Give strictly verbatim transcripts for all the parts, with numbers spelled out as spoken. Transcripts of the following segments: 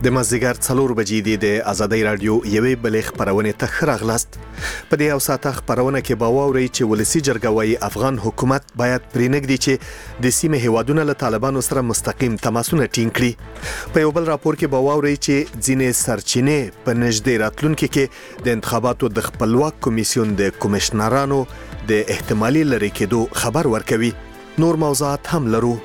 د مازدیګر څلور بجې دی د آزادۍ رادیو یوې بلې خپرونې ته ښه راغلاست. په دې اوساته خپرونه کې به واورئ چې ولسي جرګه وايي افغان حکومت باید پرېنږدي چې د سیمې هیوادونه له طالبانو سره مستقیم تماسونه ټینګ کړي. په یو بل راپور کې به واورئ چې ځینې سرچینې په نږدې راتلونکي کې د انتخاباتو د خپلواک کمیسیون د کمشنرانو د احتمالي لرې کېدو خبر ورکوي. نور موضوعات هم لرو.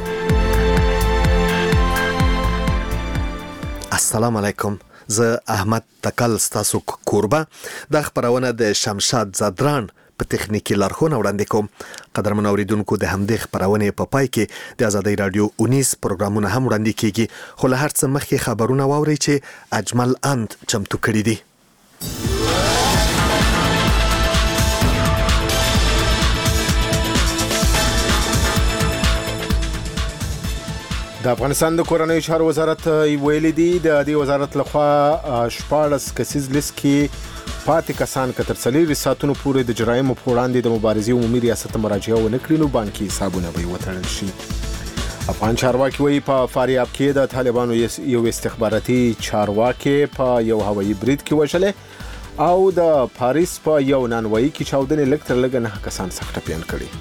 السلام علیکم، زه احمد تکل ستاسو کوربه. د خبرونه د شمشاد زدران په تخنیکی لارښوونه وړاندې کوم. قدرمن اوریدونکو، د همدې خبرونه په پای کې د آزادۍ رادیو اونیس پروګرامونه هم وړاندې کیږي، خو له هر څه مخکې خبرونه واورئ چې اجمل اند چمتو کړي دي. د افغانستان د کورنیو چارو وزارت ویلي دی د دې وزارت لخوا شپاړس کسیز لیست کې پاتې کسان که تر څلور ساعتونو پورې د جرایمو په وړاندې د مبارزې عمومي ریاست ته مراجعه ونه کړي نو بانکي حسابونه به وتړل شي. افغان چارواکي وایي په فاریاب کې د طالبانو یو استخباراتي چارواکي په یو هوایي برید کې وژل او د پاریس په یو نانوایي کې چاودنې لږ تر لږه نه کسان سخت ټپیان کړي.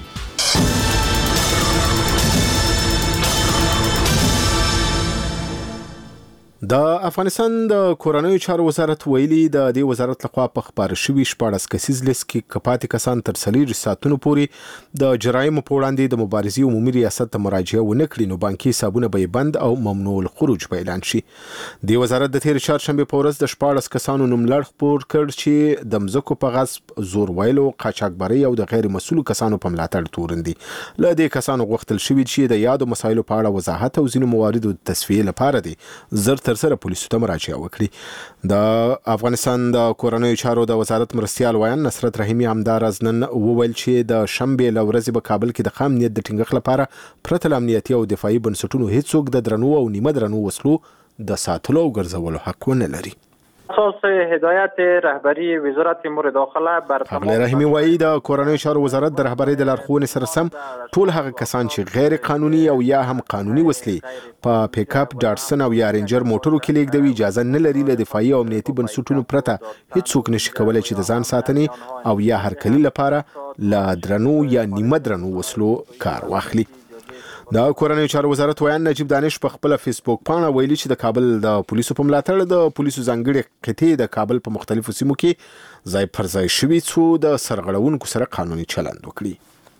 د افغانستان د کورنیو چارو وزارت ویلي د دې وزارت لخوا په خبره شوي شپاړس کسیز لیست کې کپاتې کسان تر څلور ساعتونو پورې د جرایمو په وړاندې د مبارزې عمومي ریاست ته مراجعه ونه کړي نو بانکي حسابونه به بند او ممنوع الخروج به اعلان شي. د وزارت د تیر چهارشنبه په ورځ د شپاړس کسانو نوم لړ خپور کړ چې د مزکو په غصب، زور ویلو، قاچاقبري او د غیر مسؤلو کسانو په ملاتړ تورندي. له دې کسانو غوښتل شوی چې د یادو مسایلو په اړه وضاحت او ځینو مواردو د تصفیې لپاره دي زر تر سره پولیسو ته مراجعه وکړي. د افغانستان د کورنیو چارو د وزارت مرستیال وایي نصرت رحیمی همداراز نن وویل چې د شنبه له ورځې په کابل کې د خام نیت د ټینګښت لپاره پرته له امنیتي او دفاعي بنسټونو هیڅوک د درنو او نیمه درنو وسلو د ساتلو او ګرځولو حق ونه لري. اساس هدایت رهبری وزارت امور داخله بر خبر رحیمی وایي د کورنیو چارو وزارت د رهبری د لارښوونې سره سم ټول هغه کسان چې غیر قانوني او یا هم قانوني وسلې په پیک اپ، ډارسن او یا رینجر موټرو کې لیږدوي اجازه نه لري له دفاعي او امنیتي بنسټونو پرته هیڅوک نشي کولای چې د ځان ساتنې او یا هرکلي لپاره له درنو یا نیمه درنو وسلو کار واخلي. د کورنیو چارو وزارت وایي نجیب دانش په خپل فیسبوک پاڼه ویلي چې د کابل د پولیسو په ملاتړ د پولیسو ځانګړي قطعې د کابل په مختلفو سیمو کې ځای پر ځای شوي څو د سرغړونکو سره قانوني چلند وکړي.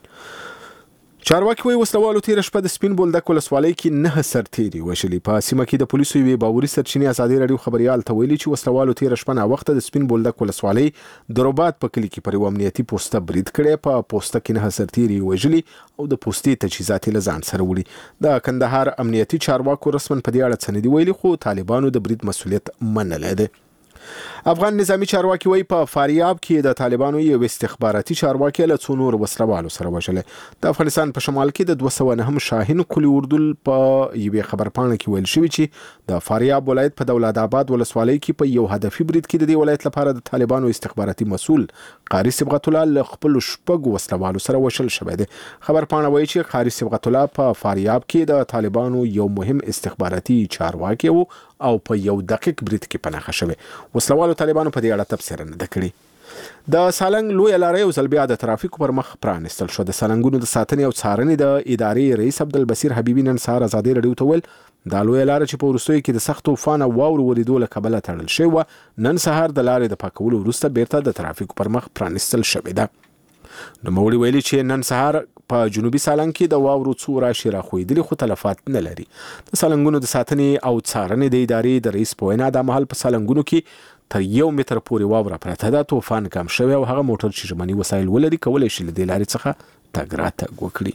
چارواکي وایي وسلوالو تیر شپه د سپین بولدک ولسوالۍ کې نه سرتیري وشلي. په سیمه کې د پولیسو یوې باوري سرچینې آزادۍ رادیو خبريال ته ویلي چې وسلوالو تیر شپه نه وخت د سپین بولدک ولسوالۍ د رباط په کلی کې پر یو امنیتي پوسټه برید کړی. په پوسټه کې نه سرتیري وژلي او د پوسټې تجهیزات له ځان سره وړي. د کندهار امنیتي چارواکو رسمن په دې اړه څه نه دی ویلي خو طالبانو د برید مسؤلیت منلی دی. افغان نظامی چارواکي وایي په فاریاب کې د طالبانو یو استخباراتي چارواکي له څو نور وسلوالو سره وژل. د افغانستان په شمال کې د دوه سوه نهم شاهین کلی اردل په یوې خبرپاڼه کې ویل شوی چې د فاریاب ولایت په دولت آباد ولسوالۍ کې په یو هدفي برید کې د دې ولایت لپاره د طالبانو استخباراتي مسؤل قاری صبغت الله له خپل شپږ وسلوالو سره وژل شوی دی. خبرپاڼه وایي چې قاری صبغت الله په فاریاب کې د طالبانو یو مهم استخباراتي چارواکي وو او په یو دقیق برید کې پناهه شوی. وسلوالو طالبانو په دې اړه تبصره نه ده کړې. د سالنګ لوی لارې یو ځل بیا د ترافیکو پر مخ پرانستل شو. د سالنګونو د ساتنې او څارنې د ادارې رئیس عبدالبصیر حبیبي نن سهار ازادي رادیو ته ویل دا لوی لارې چې په وروستیو کې د سخت طوفان او واورو وریدو له کبله تړل شوې وه نن سهار د لارې د پاکولو وروسته بیرته د ترافیکو پر مخ پرانستل شوې ده. نوموړي ویلي چې نن سهار په جنوبي سالنګ کې د واورو څو راشي راخوېدلي خو تلفات نه لري. د سالنګونو د ساتنې او څارنې د ادارې د رئیس په وینا دا مهال په سالنګونو کې تر یو متر پورې واوره پرته ده. طوفان کم شوی او هغه موټر چې ژمني وسایل ولري کولی شي له دې لارې څخه تګ راتګ وکړي.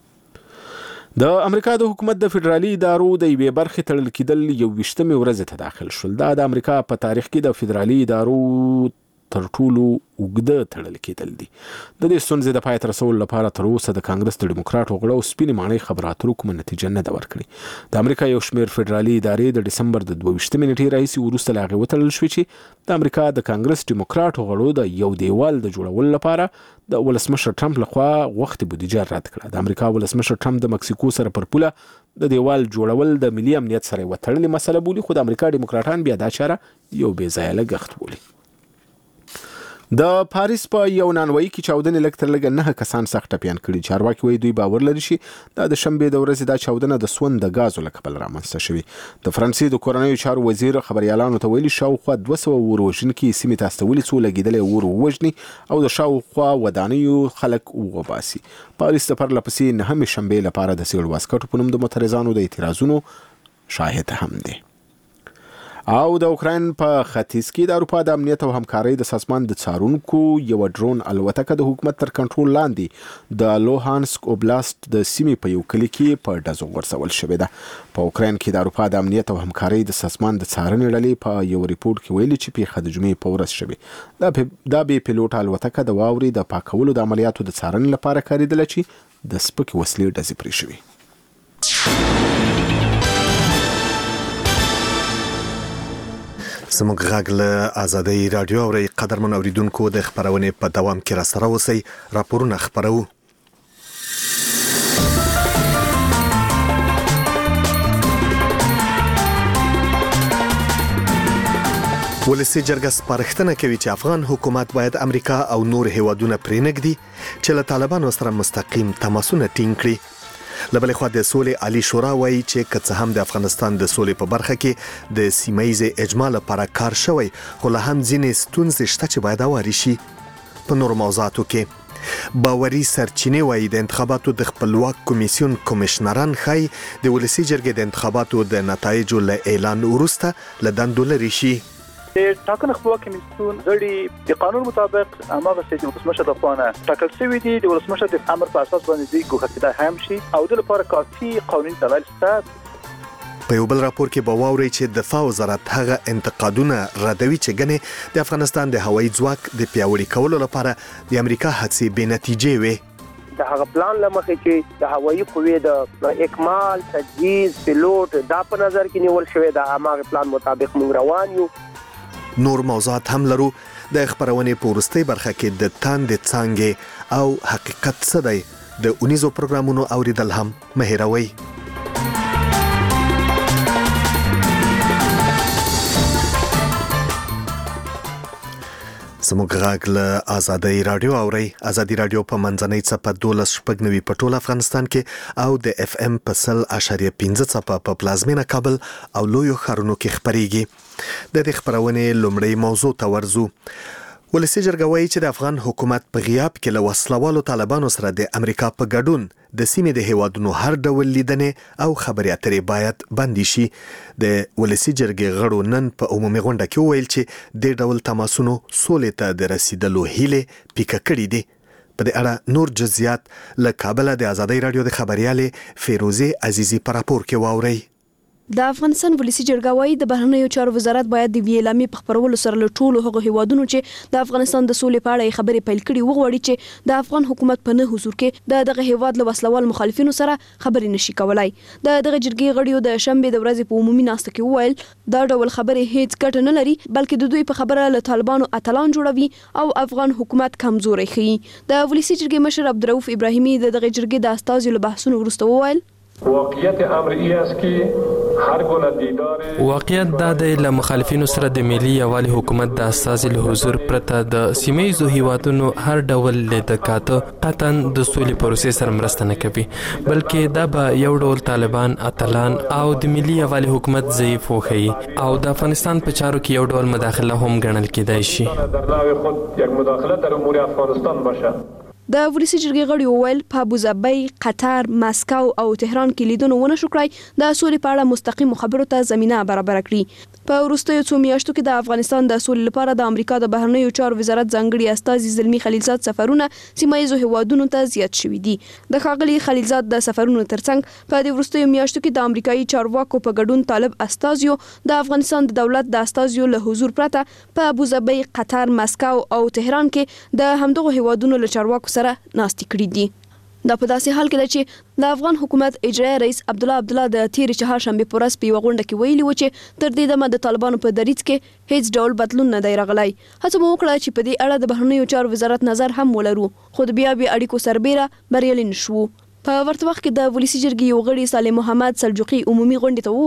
د امریکا د حکومت د فدرالي ادارو د یوې برخې تړل کېدل یو ویشتمې ورځې ته داخل شول. دا د امریکا په تاریخ کې د فدرالي ادارو تر ټولو اوږده تړل کېدل دي. د دې ستونزې د پای ته رسولو لپاره تر اوسه د کانګرس د ډیموکراټو غړو سپینې ماڼۍ خبرو اترو کومه نتیجه نه ده ورکړې. د امریکا یو شمېر فدرالي ادارې د ډسمبر د دوه ویشتمې نیټې راهیسې وروسته له هغې وتړل شوې چې د امریکا د کانګرس ډیموکراټو غړو د یو دیوال د جوړولو لپاره د ولسمشر ټرمپ لخوا وخت بودیجه رد کړه. د امریکا ولسمشر ټرمپ د مکسیکو سره پر پوله د دیوال جوړول د ملي امنیت سره وتړلې مسله بولي، خو د امریکا ډیموکراټان بیا دا چاره یو بې ځایه لګښت بولي. د پاریس په یو نانوایی کې چاودنې لږ تر لږه نه کسان سخت ټپیان کړي. چارواکي وایي دوی باور لري چې دا د شنبې د ورځې دا چاودنه د سون د غازو له کبله رامنځته شوې. د فرانسې د کورنیو چارو وزیر خبريالانو ته ویلي شاوخوا دوه سوه اور وژونکي سیمې ته استولي څو لګېدلې اور ووژني او د شاوخوا ودانیو خلک وباسي. پاریس د پرله پسې نهمې شنبې لپاره د سیړ واسکټو په نوم د معترضانو د اعتراضونو شاهد هم دی. او د اوکراین په ختیځ کې د اروپا د امنیت او همکارۍ د سازمان د څارونکو یو ډرون الوتکه د حکومت تر کنټرول لاندې د لوهانسک اوبلاست د سیمې په یو کلی کې په ډزو غورځول شوې ده. په اوکراین کې د اروپا د امنیت او همکارۍ د سازمان د څارنې ډلې په یو ریپورت کې ویلي چې پیښه د جمعې په ورځ شوې. دا دا بې پیلوټه الوتکه د واورې د پاکولو د عملیاتو د څارنې لپاره کارېدله چې د سپکې وسلې ډزې پرې شوې. زموږ غږ له آزادۍ رادیو اورئ. قدرمن اوریدونکو د خبرونې په دوام کې را سره اوسئ. راپورونه خبرو. ولسي جرګه سپارښتنه کوي چې افغان حکومت باید امریکا او نور هیوادونه پرېنږدي چې له طالبانو سره مستقیم تماسونه ټینګ کړي. لبلې خوا د سولې عالی شورا وایي چې که څه هم د افغانستان د سولې په برخه کې د سیمه‌ییزې اجماع لپاره کار شوی، خو لا هم ځینې ستونزې شته چې باید هوارې شي. په نورو موضوعاتو کې باوري سرچینې وایي د انتخاباتو د خپلواک کمیسیون کمیشنران ښایي د ولسي جرګې د انتخاباتو د نتایجو له اعلان وروسته له دندو لرې شي. د ټاکنو خپلواک کمیسیون غړي د قانون مطابق هغه چې ولسمشر د خوا نه ټاکل شوی دي د ولسمشر د امر په اساس باندې دوی ګوښه کېدای هم شي او د لپاره کافي قانوني دلایل شته. په یو بل راپور کې به واورئ چې دفاع وزارت هغه انتقادونه ردوي چې ګنې د افغانستان د هوایي ځواک د پیاوړي کولو لپاره د امریکا هڅې بې نتیجې وې. د هغه پلان لمخې چې د هوایي قوې د اکمال تجهیز پیلوټ دا په نظر کې نیول شوی د هغه پلان مطابق موږ روان یو. نور موضوعات هم لرو. د خبرونې په وروستۍ برخه کې د تاندې څانګې او حقیقت څه دی د اونیزو پروګرامونو اوریدل هم مه هېروئ. زموږ غږ له آزادۍ رادیو اورئ. آزادۍ رادیو په منځنۍ څپه دولس شپږ نوي په ټول افغانستان کې او د اف ام په سل اشاریه پنځه څپه په پلازمینه کابل او لویو ښارونو کې خپریږي. د دې خبرونې لومړی موضوع ته ورځو. ولسي جرګه وایي چې د افغان حکومت په غیاب کې له وسلوالو طالبانو سره د امریکا په ګډون د سیمې د هیوادونو هر ډول لیدنې او خبرې اترې باید بندي شي. د ولسي جرګې غړو نن په عمومي غونډه کې وویل چې د ډول تماسونو سولې ته د رسیدلو هیلې پیکه کړې دي. په دې اړه نور جزئیات له کابل د آزادۍ رادیو د خبريالې فیروزه عزیزی په راپور کې واورئ. د افغانستان ولسي جرګه وايي د بهرنیو چارو وزارت باید د ویلامي په خبرولو سره له ټولو هغو هیوادونو چې د افغانستان د سولې په اړه خبرې پیل کړي وغواړي چې د افغان حکومت په نه حضور کې د دغه هیواد له وسلوال مخالفینو سره خبرې نشي کولای. د دغه جرګې غړیو د شنبې د ورځې په عمومي ناسته کې وویل دا ډول خبرې هیڅ ګټه نه لري، بلکې د دوی په خبره له طالبانو اتلان جوړوي او افغان حکومت کمزوري ښيي. د ولسي جرګې مشر عبدالرؤف ابراهیمي د دغه جرګې د استازو له بحثونو وروسته وویل واقعیت امر ای است که هر گونه دیدار واقعیت دا د له مخالفینو سره د ملي یوالي حکومت د اساسي له حضور پرته د سیمه‌یزو هیوادونو هر ډول لیدکاته قطعا د سولې پروسې سره مرسته نه کوي، بلکې دا به یو ډول طالبان اتلان او د ملي یوالي حکومت ضعیف وښيي او د افغانستان په چارو کې یو ډول مداخله هم ګڼل کېدای شي. در نوع خود یک مداخله در امور افغانستان باشه. د ولسي جرګې غړي وویل په ابوظبي، قطر، مسکو او تهران کې لیدنه ونه شو کړای د سولې په اړه مستقیم خبرو ته زمينه برابر کړي. په وروستیو څو میاشتو کې د افغانستان د سولې لپاره د امریکا د بهرنیو چارو وزارت ځانګړي استازي زلمی خلیلزاد سفرونه سیمه ییزو هیوادونو ته زیات شوي دي. د ښاغلي خلیلزاد د سفرونو ترڅنګ په دې وروستیو میاشتو کې د امریکایي چارواکو په ګډون طالب استازیو د افغانستان د دولت د استازیو له حضور پرته په ابوظبي، قطر، مسکو او تهران کې د همدغو هیوادونو له چارواکو سره ناستې کړي دي. دا په داسې حال کې ده چې د افغان حکومت اجرایي رئیس عبدالله عبدالله د تیرې چهارشنبې په ورځ په یوه غونډه کې ویلي و چې تر دې دمه د طالبانو په دریځ کې هیڅ ډول بدلون نه دی راغلی. هڅه مو وکړه چې په دې اړه د بهرنیو چارو وزارت نظر هم ولرو، خو د بیا بیا اړیکو سربیره بریالي نه شوو. په ورته وخت کې د ولسی جرګې یو غړي صالح محمد سلجوقي عمومي غونډې ته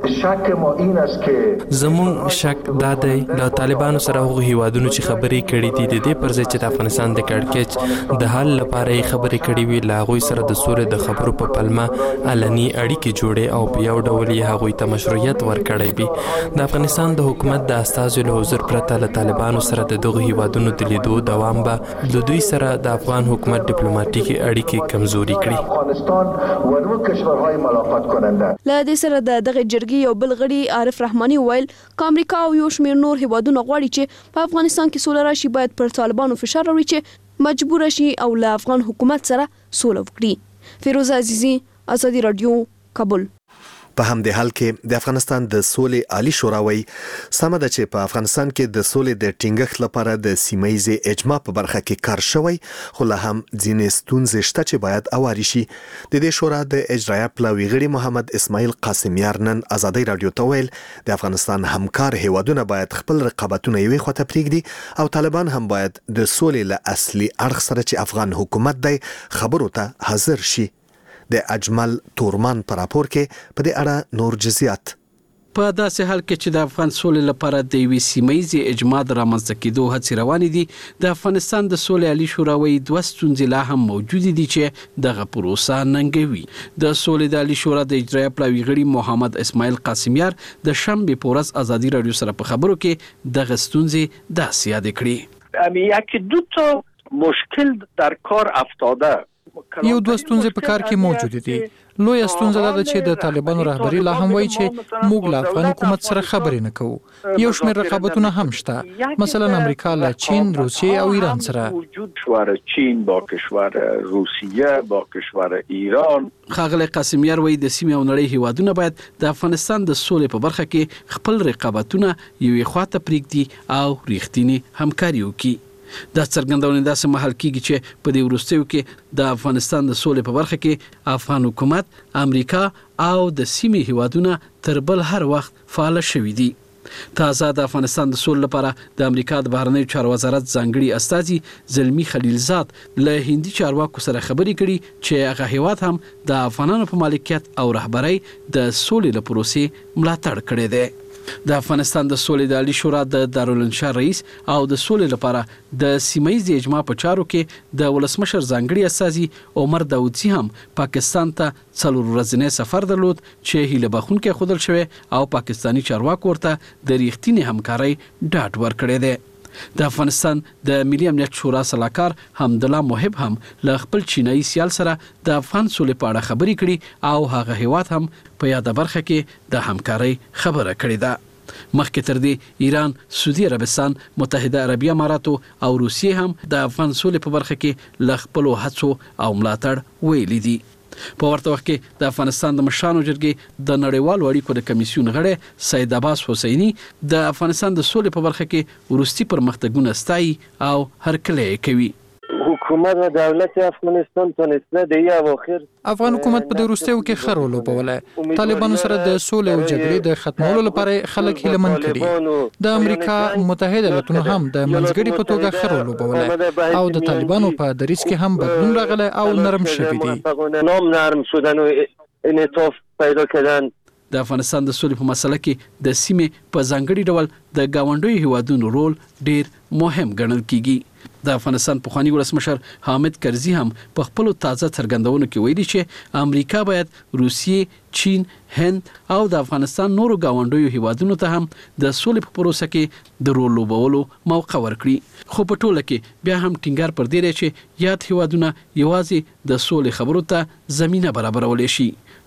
وویل زموږ شک دا دی د طالبانو سره هغو هیوادونو چې خبرې کړې دي د دې پر ځای چې د افغانستان د کړکېچ د حل لپاره یې خبرې کړې وي، له هغوی سره د سولې د خبرو په پلمه علني اړیکې جوړې او په یو ډول یې هغوی ته مشروعیت ورکړی وي. د افغانستان د حکومت د استازو له حضور پرته له طالبانو سره د دغو هیوادونو د لیدو دوام به د دوی سره د افغان حکومت ډیپلوماټیکي اړیکې کمزوري کړي. افغانستان و نور کشورهای ملاقات کننده. له دې سره د دغه جرګې یو بل غړي عارف رحماني ویل ک امریکا او یو شمېر نور هیوادونه غواړي چې په افغانستان کې سوله راشي، باید پر طالبانو فشار راوړي چې مجبور شي او له افغان حکومت سره سوله وکړي. فیروزه عزیزی، ازادي رادیو، کابل. په همدې حال کې د افغانستان د سولې عالی شورا وایي سمه ده چې په افغانستان کې د سولې د ټینګښت لپاره د سیمه ییزې اجماع په برخه کې کار شوی، خو لا هم ځینې ستونزې شته چې باید اواري شي. د دې شورا د اجرایه پلاوي غړي محمد اسماعیل قاسمیار نن ازادي رادیو ته ویل د افغانستان همکار هیوادونه باید خپل رقابتونه یوې خواته پرېږدي او طالبان هم باید د سولې له اصلي اړخ سره چې افغان حکومت دی خبرو ته حاضر شي. د اجمل تورمان پر راپور کې په دې اړه نور جزئیات. په داسې حال کې چې د افغان سولې لپاره د یوې سیمه ییزې اجماع د رامنځته کېدو هڅې روانې دي، د افغانستان د سولې عالی شورا وایي دوه ستونزې لا هم موجودې دي چې دغه پروسه ننګوي. د سولې د عالی شورا د اجرایه پلاوي غړي محمد اسماعیل قاسمیار د شنبې په ورځ ازادي رادیو سره په خبرو کې دغه ستونزې داسې یادې کړې. یکی دو تا مشکل در کار افتاده. یو دوه ستونزې په کار کې موجود دي. لویه ستونزه دا ده چې د طالبانو رهبری لا هم وایي چې موږ له افغان حکومت سره خبرې نه کوو. یو شمېر رقابتونه هم شته، مثلا امریکا له چین، روسیه او ایران سره. وجود شوار چین با کشور روسیه با کشور ایران. ښاغلی قاسمیار وایي د سیمې او نړۍ هیوادونه باید د افغانستان د سولې په برخه کې خپل رقابتونه یوې خواته پرېږدي او ریښتینې همکاري وکړي. دا څرګندونه داسې مهال کېږي چې په دې وروستیو کې د افغانستان د سولې په برخه کې افغان حکومت، امریکا او د سیمې هیوادونه تر بل هر وخت فعال شوي دي. تازه د افغانستان د سولې لپاره د امریکا د بهرنیو چارو وزارت ځانګړي استازي زلمی خلیلزاد له هندي چارواکو سره خبرې کړي چې هغه هیواد هم د افغانانو په مالکیت او رهبرۍ د سولې له پروسې ملاتړ کړی دی. د افغانستان د سولې د عالی شورا د دارالانشا رئیس او د سولې لپاره د سیمه ییزې اجماع په چارو کې د ولسمشر ځانګړي استازي عمر داودزي هم پاکستان ته څلور ورځنی سفر درلود چې هیله بخښونکی ښودل شوی او پاکستانی چارواکو ورته د ریښتینې همکارۍ ډاډ ورکړی دی. د افغانستان د ملي امنیت شورا سلاکار حمدالله محب هم له خپل چینایي سیال سره د افغان سولې په اړه خبرې کړي او هغه هیواد هم په یاده برخه کې د همکارۍ خبره کړې ده. مخکې تر دې ایران، سعودي عربستان، متحده عربي اماراتو او روسیې هم د افغان سولې په برخه کې له خپلو هڅو او ملاتړ ویلي دي. په ورته وخت کې د افغانستان د مشرانو جرګې د نړیوالو اړیکو د کمیسیون غړی سید عباس حسیني د افغانستان د سولې په برخه کې وروستي پرمختګونه ستایي او هرکلی کوي. حکومت و دولت افغانستان تونسته د یو اخر افغان حکومت په د وروستیو کې ښه رول ولوبولی. طالبانو سره د سولې او جګړې د ختمولو لپاره خلک هیلهمن کړي. د امریکا متحده ایالاتونو هم د منځګړي په توګه ښه رول ولوبولی او د طالبانو په دریځ کې هم بدلون راغلی او نرم شوي دي. نام نرم شدن و انعطاف پیدا کردن. د افغانستان د سولې په مسله کې د سیمې په ځانګړي ډول د ګاونډیو هیوادونو رول ډیر مهم ګڼل کیږي. د افغانستان پخوانی ولسمشر حامد کرزي هم په خپل تازه څرګندونو کې ویلي چې امریکا باید روسیې، چین، هند او د افغانستان نورو ګاونډیو هیوادونو ته هم د سولې په پروسه کې د رول لوبولو موقع ورکړي. خو په ټوله کې بیا هم ټینګار پر دې دی چې یاد هیوادونه یوازې د سولې خبرو ته زمینه برابرولی شي.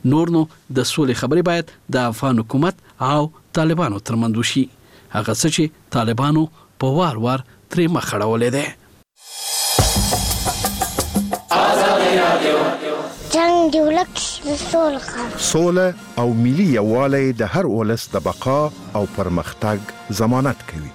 نور نو د سولې خبرې باید د افغان حکومت او طالبانو ترمنځ وشي، هغه څه چې طالبانو په وار وار ترې مخ اړولې ده. جنگ دی ولک د سولې سوله او ملي یووالی د هر ولس د بقا او پرمختګ ضمانت کوي.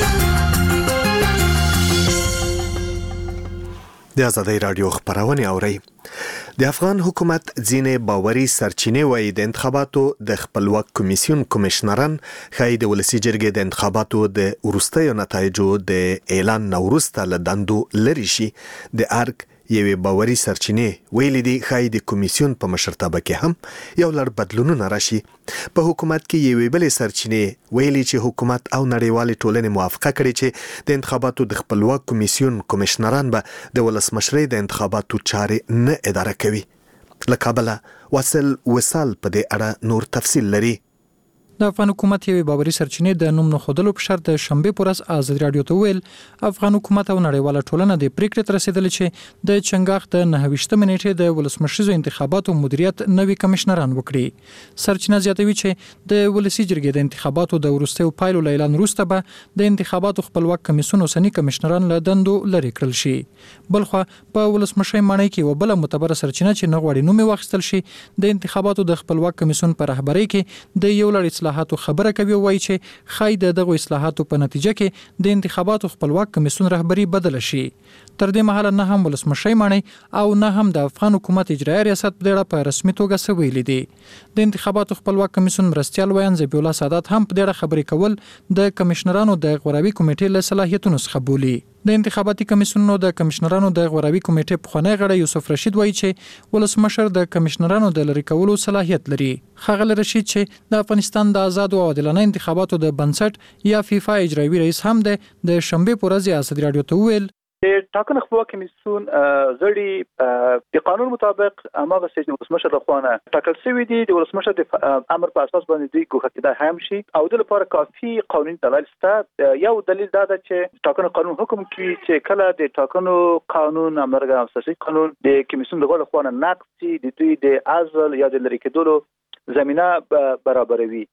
د آزادۍ رادیو خبرونه اوري. د افغان حکومت ځینې باوري سرچینې وایي د انتخاباتو د خپلواک کمیسیون کمشنران ښایي د ولسي جرګې د انتخاباتو د وروستیو نتایجو د اعلان نه وروسته له دندو لرې شي. د ارګ یوې باوري سرچینې ویلي دي ښایي د کمیسیون په مشرتابه کې هم یو لړ بدلونونه راشي. په حکومت کې یوې بلې سرچینې ویلي چې حکومت او نړیوالې ټولنې موافقه کړې چې د انتخاباتو د خپلواک کمیسیون کمشنران به د ولسمشرۍ د انتخاباتو چارې نه اداره کوي. له کابله واصل وصال په دې اړه نور تفصیل لري. د افغان حکومت یوې باوري سرچینې د نوم نښودلو په شرط د شنبې په ورځ آزادۍ راډیو ته ویل افغان حکومت او نړیواله ټولنه د پریکړې ته رسیدلې چې د چنګاښ د نهه ویشتمې نیټې د ولسمشریزو انتخاباتو مدیریت نوي کمشنران وکړي. سرچینه زیاتوي چې د ولسي جرګې د انتخاباتو د وروستیو پایلو له اعلان وروسته به د انتخاباتو خپلواک کمیسیون اوسني کمشنران له دندو لرې کړل شي. بلخوا په ولسمشرۍ ماڼۍ کې یوه بله معتبره سرچینه چې نه غواړي نوم یې واخیستل شي د انتخاباتو د خپلواک کمیسیون په رهبرۍ کې د یو لړ اصلاحاتو خبره کوي، وایي چې خای د دغه اصلاحاتو په نتیجه کې د انتخاباتو خپلواک کمیسیون رهبری بدل شي. تر دې مهاله نه هم ولسمشرۍ ماڼۍ او نه هم د افغان حکومت اجرایي ریاست په اړه په رسمي توګه څه ویلي دي. د انتخاباتو خپلواک کمیسیون مرستیال ویان ذبیح الله سادات هم په دې اړه خبرې کول د کمشنرانو د غوراوي کمیټې له صلاحیتونو څخه بولي. د انتخاباتي کمیسیونونو د کمشنرانو د غوراوي کمیټې پخوانی غړی یوسف رشید وایي چې ولسمشر د کمشنرانو د لری کولو صلاحیت لري. ښاغلی رشید چې د افغانستان د آزاد او عادلانه انتخاباتو د بنسټ یا فیفا اجرایي رئیس هم د د شنبې په ورځ آزادۍ راډیو ته وویل د ټاکنو خپلواک کمیسیون غړي د قانون مطابق هغه چې د ولسمشر لخوا ټاکل شوی دي د ولسمشر د امر په اساس باندې دوی ګوښه کېدای هم شي او د لپاره کافي قانوني دلایل شته. یو دلیل دا ده چې ټاکنو قانون حکم کوي چې کله د ټاکنو قانون امرګه اساسي قانون د کمیسیون دغه لخوا نقض شي د دوی د عزل یا د لری کېدلو زمينه برابروي.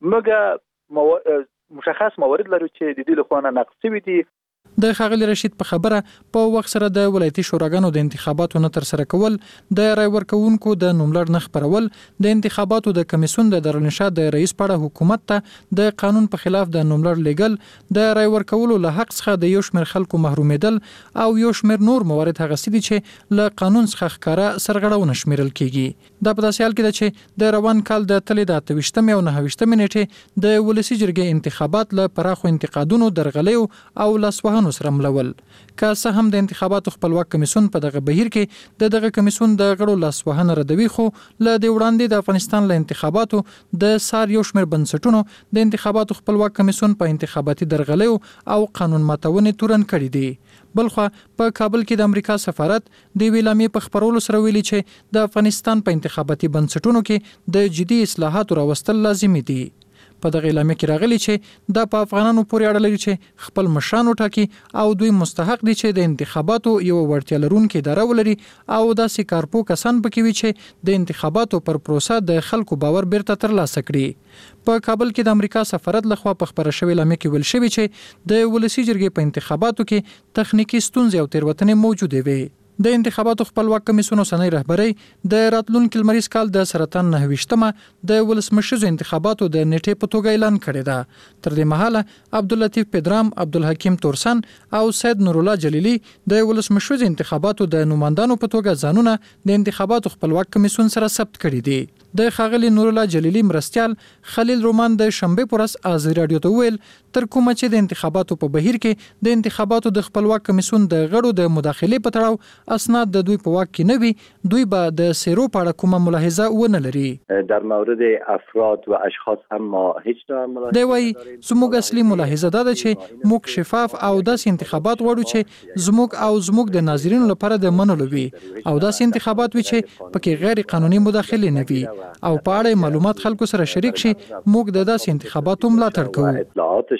مګر مو... مشخص موارد لري چې د دوی لخوا نقض شوی دي. د ښاغلي رشید په خبره په وخت سره د ولایتي شوراګانو د انتخاباتو نه تر سره کول، د رای ورکوونکو د نوملړ نه خپرول، د انتخاباتو د کمیسیون د دارالانشا د رئیس په اړه حکومت ته د قانون په خلاف د نوملړ لیږل، د رای ورکولو له حق څخه د یو شمېر خلکو محرومیدل او یو شمېر نور موارد هغه څه دي چې له قانون څخه ښکاره سرغړونه شمیرل کیږي. دا په داسې حال کې ده چې د روان کال د تلې د اته ویشتمې او نهه ویشتمې نیټې د ولسي جرګې انتخابات له پراخو انتقادونو، درغلیو او لاسوهنو سره ملول. که څه هم د انتخاباتو خپلواک کمیسیون په دغه بهیر کې د دغه کمیسیون د غړو لاسوهنه ردوي، خو له دې وړاندې د افغانستان له انتخاباتو د سار یو شمېر بنسټونو د انتخاباتو خپلواک کمیسیون په انتخاباتي درغلیو او قانون ماتونې تورن کړي دي. بلخوا په کابل کې د امریکا سفارت د ویلامې په خبرولو سره ویلي چې د افغانستان په انتخاباتي بنسټونو کې د جدي اصلاحاتو راوستل لازمي دي. په دغه اعلامیه کې راغلي چې دا په افغانانو پورې اړه لري چې خپل مشران وټاکي او دوی مستحق دي چې د انتخاباتو یو وړتیا لرونکي اداره ولري او داسې کارپو کسان پکې وي چې د انتخاباتو پر پروسه د خلکو باور بیرته ترلاسه کړي. په کابل کې د امریکا سفارت لخوا په خبره شوې اعلامیه کې ویل شوی چې د ولسي جرګې په انتخاباتو کې تخنیکی ستونزې او تېروتنې موجودې وي. د انتخاباتو خپلواک کمیسیون اوسنۍ رهبرۍ د راتلونکي لمریز کال د سرطان نهه ویشتمه د ولسمشریزو انتخاباتو د نیټې په توګه اعلان کړې ده. تر دې مهاله عبداللطیف پدرام، عبدالحکیم تورسن او سید نورالله جلیلی د ولسمشریزو انتخاباتو د نوماندانو په توګه ځانونه د انتخاباتو خپلواک کمیسیون سره ثبت کړي دي. د ښاغلي نورالله جلیلی مرستیال خلیل رومان د شنبې په ورځ آزادۍ راډیو ته وویل تر کومه چې د انتخاباتو په بهیر کې د انتخاباتو د خپلواک کمیسیون د غړو د مداخلې په تړاو اسناد د دوی په واک کې نه وي، دوی به د سیرو په اړه کومه ملاحظه ونه لري. در مورد افراد و اشخاص هم ما هیچ نوع ملاحظه دی وایي زموږ اصلي ملاحظه دا ده چې موږ شفاف او داسې انتخابات غواړو چې زموږ او زموږ د ناظرینو لپاره د منلو وي او داسې انتخابات وي چې پکې غیر قانوني مداخلې نه وي او په اړه معلومات خلکو سره شریک شي. موږ د داسې انتخاباتو ملاتړ کوو. اطلاعات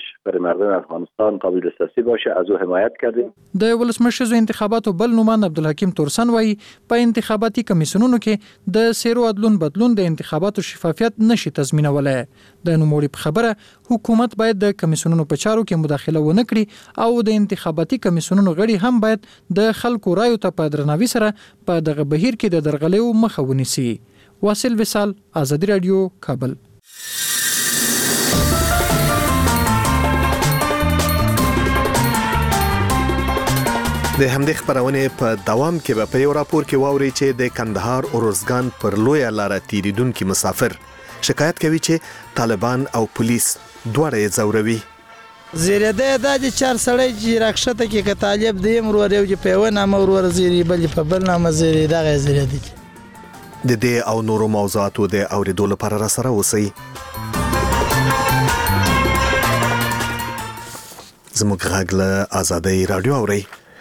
برای مردم افغانستان قابل دسترسی باشه، از او حمایت کردیم. د ولسمشرزو انتخاباتو بل نومان عبدالحکیم تورسن وایي په انتخاباتي کمیسیونونو کې د سیرو عدلون بدلون د انتخاباتو شفافیت نشي تضمینولای. د نوموړي په خبره حکومت باید د کمیسیونونو په چارو کې مداخله ونه کړي او د انتخاباتي کمیسیونونو غړي هم باید د خلکو رایو ته په درناوي سره په دغه بهیر کې د درغلیو مخه ونیسي. واصل وصال، آزادی رادیو، کابل. د همدې خبرونه په دوام کې به په یو راپور کې واوري چې د کندهار اورزګان پر لوی لار تیریدونکو مسافر شکایت کوي چې طالبان او پولیس دواړه یې ځوروي. زیرده د چار سړی چې راکښته کې ک طالب دی مرور یو چې په ونه مرور زیری بل په بل نامه زیری دغه زیری دی. د دې او نورو موضوعاتو د اوریدو لپاره را سره اوسئ. زموږ غږ له آزادۍ رادیو اورئ.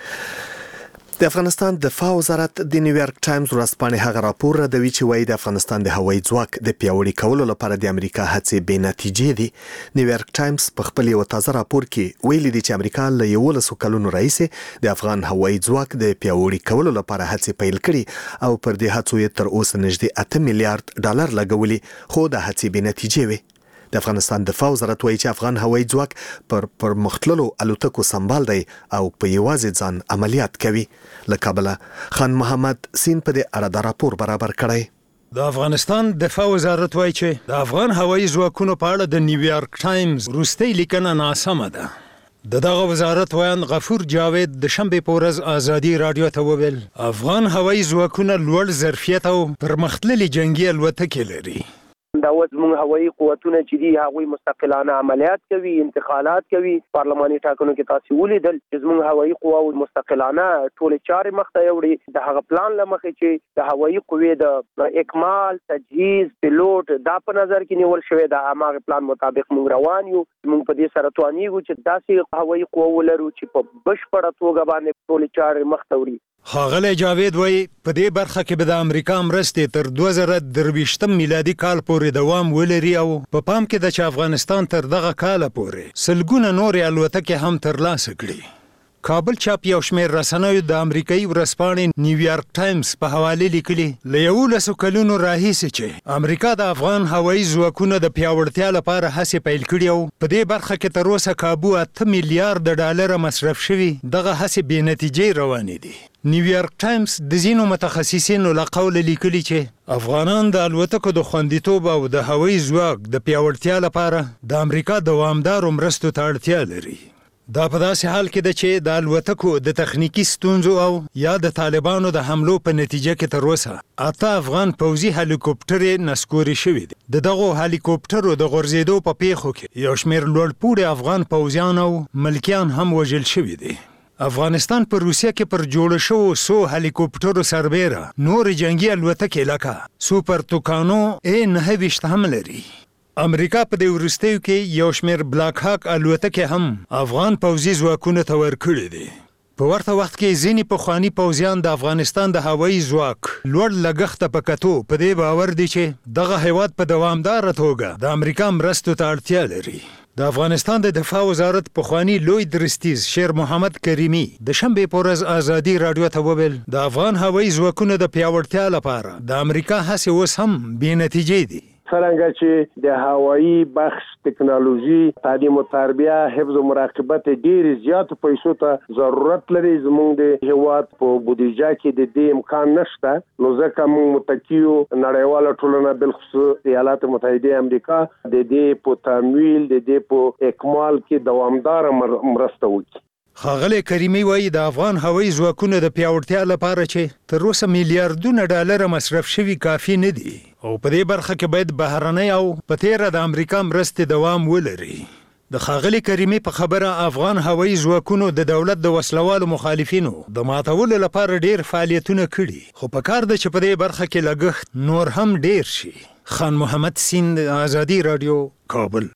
د افغانستان دفاع وزارت د نیویارک ټایمز ورځپاڼې هغه راپور راډوي چې وایي د افغانستان د هوایي ځواک د پیاوړي کولو لپاره د امریکا هڅې بې نتیجې دي. نیویارک ټایمز په خپل یو تازه راپور کې ویلي دي چې امریکا له یولسو کلونو راهیسې د افغان هوایي ځواک د پیاوړي کولو لپاره هڅې پیل کړي او پر دې هڅو یې تر اوسه نږدې اته میلیارډ ډالر لګولي، خو د هڅې بې نتیجې وي. د افغانستان دفاع وزارت وایي چې افغان هوایي ځواک پر پرمختللو الوتکو سمبال دی او په یوازې ځان عملیات کوي. له کابله خان محمد سین په دې اړه د راپور برابر کړی. د افغانستان دفاع وزارت وایي چې د افغان هوایي ځواکونو په اړه د نیویارک ټایمز وروستۍ لیکنه ناسمه ده. د دغه وزارت ویان غفور جاوید د شنبې په ورځ آزادي رادیو ته وویل افغان هوایي ځواکونه لوړ ظرفیت او پرمختللي جنگي الوتکې لري. دا اوس موږ هوایي قوتونه چې دي هغوی مستقلانه عملیات کوي، انتقالات کوي. پارلماني ټاکنو کې تاسو ولیدل چې موږ هوایي قواو مستقلانه ټول چارې مخته یوړي. د هغه پلان لمخې چې د هوایي قوې د اکمال، تجهیز، پیلوټ دا په نظر کې نیول شوی دا هغه پلان مطابق موږ روان یو. موږ په دې سره توانیږو چې داسې هوایي قوا ولرو چې په بشپړه توګه باندې ټول چارې مخته وړي. ښاغلی جاوید وایي په دې برخه کې به د امریکا مرستې تر دوه زره درویشتم میلادي کال پورې دوام ولري او په پام کې ده چې افغانستان تر دغه کاله پورې سلګونه نورې الوتکې هم ترلاسه کړي. کابل چاپ یو شمېر رسنیو د امریکایي ورځپاڼې نیویارک ټایمز په حواله لیکلي له یولسو کلونو راهیسې چې امریکا د افغان هوایي ځواکونو د پیاوړتیا لپاره هڅې پیل کړي او په دې برخه کې تر اوسه کابو اته میلیارډ ډالر مصرف شوي. دغه هڅې بې نتیجې روانې دي. نیویارک ټایمز د ځینو متخصصینو له قوله لیکلي چې افغانان د الوتکو د خوندیتوب او د هوایي ځواک د پیاوړتیا لپاره د امریکا دوامدارو مرستو ته اړتیا لري. دا په داسې حال کې ده چې د الوتکو د تخنیکی ستونزو او یا د طالبانو د حملو په نتیجه کې تر اوسه اته افغان پوځي هلیکوپټرې نسکوري شوي دي. د دغو هلیکوپټرو د غورځېدو په پیښو کې یو شمېر لوړپوړي افغان پوځیان او ملکیان هم وژل شوي دي. افغانستان په روسیه کې پر جوړ شوو سو هلیکوپټرو سربیره نور جنگي الوتکې لکه سوپر توکانو ای نهه ویشت هم لري. امریکا په دې وروستیو کې یو شمېر بلاک هاک الوتکې هم افغان پوځي ځواکونو ته ورکړي دي. په ورته وخت کې ځینې پخواني پوځیان د افغانستان د هوایي ځواک لوړ لګښته په کتو په دې باور دي چې دغه هیواد په دوامداره توګه د امریکا مرستو ته اړتیا لري. د افغانستان د دفاع وزارت پخواني لوی درستیز شیر محمد کریمي د شنبې په ورځ آزادي رادیو ته وویل د افغان هوایي ځواکونو د پیاوړتیا لپاره د امریکا هڅې اوس هم بې نتیجې دي. څرنګه چې د هوایي بخش ټکنالوژي، تعلیم او تربیه، حفظ او مراقبت ډیر زیات پیسو ته ضرورت لري. زموږ د هیواد په بودیجه کې د دې امکان نشته، نو ځکه موږ متکیو نړیواله ټولنه بالخصوص ایالات متحده امریکا د دې په تمویل، د دې په اکمال کې دوامدار مرسته وکړي. ښاغلی کریمي وایي د افغان هوایي ځواکونو د پیاوړتیا لپاره چې تر اوسه میلیارډونه ډالر مصرف شوي کافي نه دي او په دې برخه کې باید بهرنۍ او په تیره د امریکا مرستې دوام ولري. د ښاغلي کریمي په خبره افغان هوایي ځواکونو د دولت د وسلوالو مخالفینو د ماتولو لپاره ډیر فعالیتونه کړي، خو په کار ده چې په دې برخه کې لګښت نور هم ډیر شي. خان محمد سین، آزادي رادیو، کابل.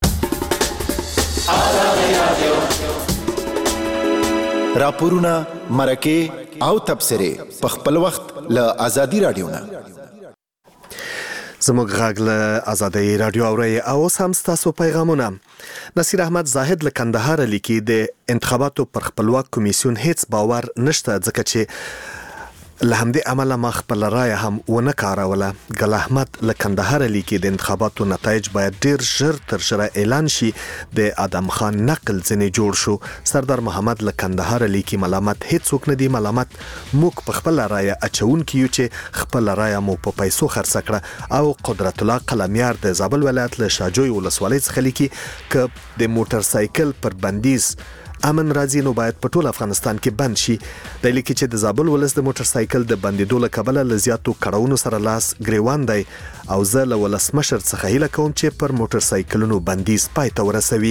راپورونه، مرکې او تبصرې په خپل وخت له آزادي رادیو نه. زموږ غږ له آزادۍ رادیو اوري او اوس هم ستاسو پیغامونه. نصیر احمد زاهد له کندهار لیکي د انتخاباتو پر خپلواک کمیسیون هیڅ باور نشته ځکه چې له همدې امله ما خپل رایه هم ونه کاروله. ګل احمد له کندهار لیکي د انتخاباتو نتایج باید ډیر ژر تر ژره اعلان شي. د ادم خان نقل ځنې جوړ شو. سردار محمد له کندهار لیکي ملامت هیڅوک نه دی، ملامت موږ په خپل رایه اچونکي یو چې خپل رایه مو په پیسو خرڅ کړه. او قدرت الله قلمیار د زابل ولایت له شاجوی ولسوالۍ څخه لیکي ک د موټر سایکل پر بندیز امن راځي نو باید په ټول افغانستان کې بند شي. د لیکي چې د زابل ولس د موټر سایکل د بندیدو له کبله له زیاتو کړهونو سره لاس ګریوان دی او زه له ولسمشر څخه هیله کوم چې پر موټر سایکلونو بندیز پای ته ورسوي.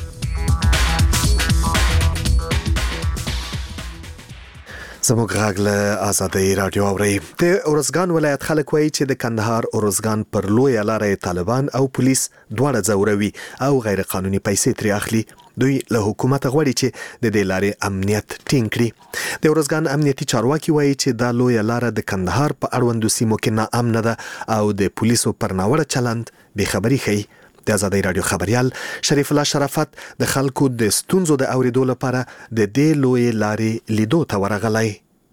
زموږ غږ له آزادۍ رادیو اوري. د اورزګان ولایت خلک وایي چې د کندهار اورزګان پر لوی لارې طالبان او پولیس دواړه ځوروي او غیر قانوني پیسې ترې اخلي. دوی له حکومت غواړي چې د دې لارې امنیت ټینګ کړي. د اورزګان امنیتي چارواکي وایي چې دا لوی لار د کندهار په اړوندو سیمو کې ناامنه ده او د پولیسو پر ناوړه چلند بې خبري ښيي. د آزادۍ رادیو خبريال شریف الله شرافت د خلکو د ستونزو د اوریدو لپاره د دې لوی لارې لیدو ته ورغلی.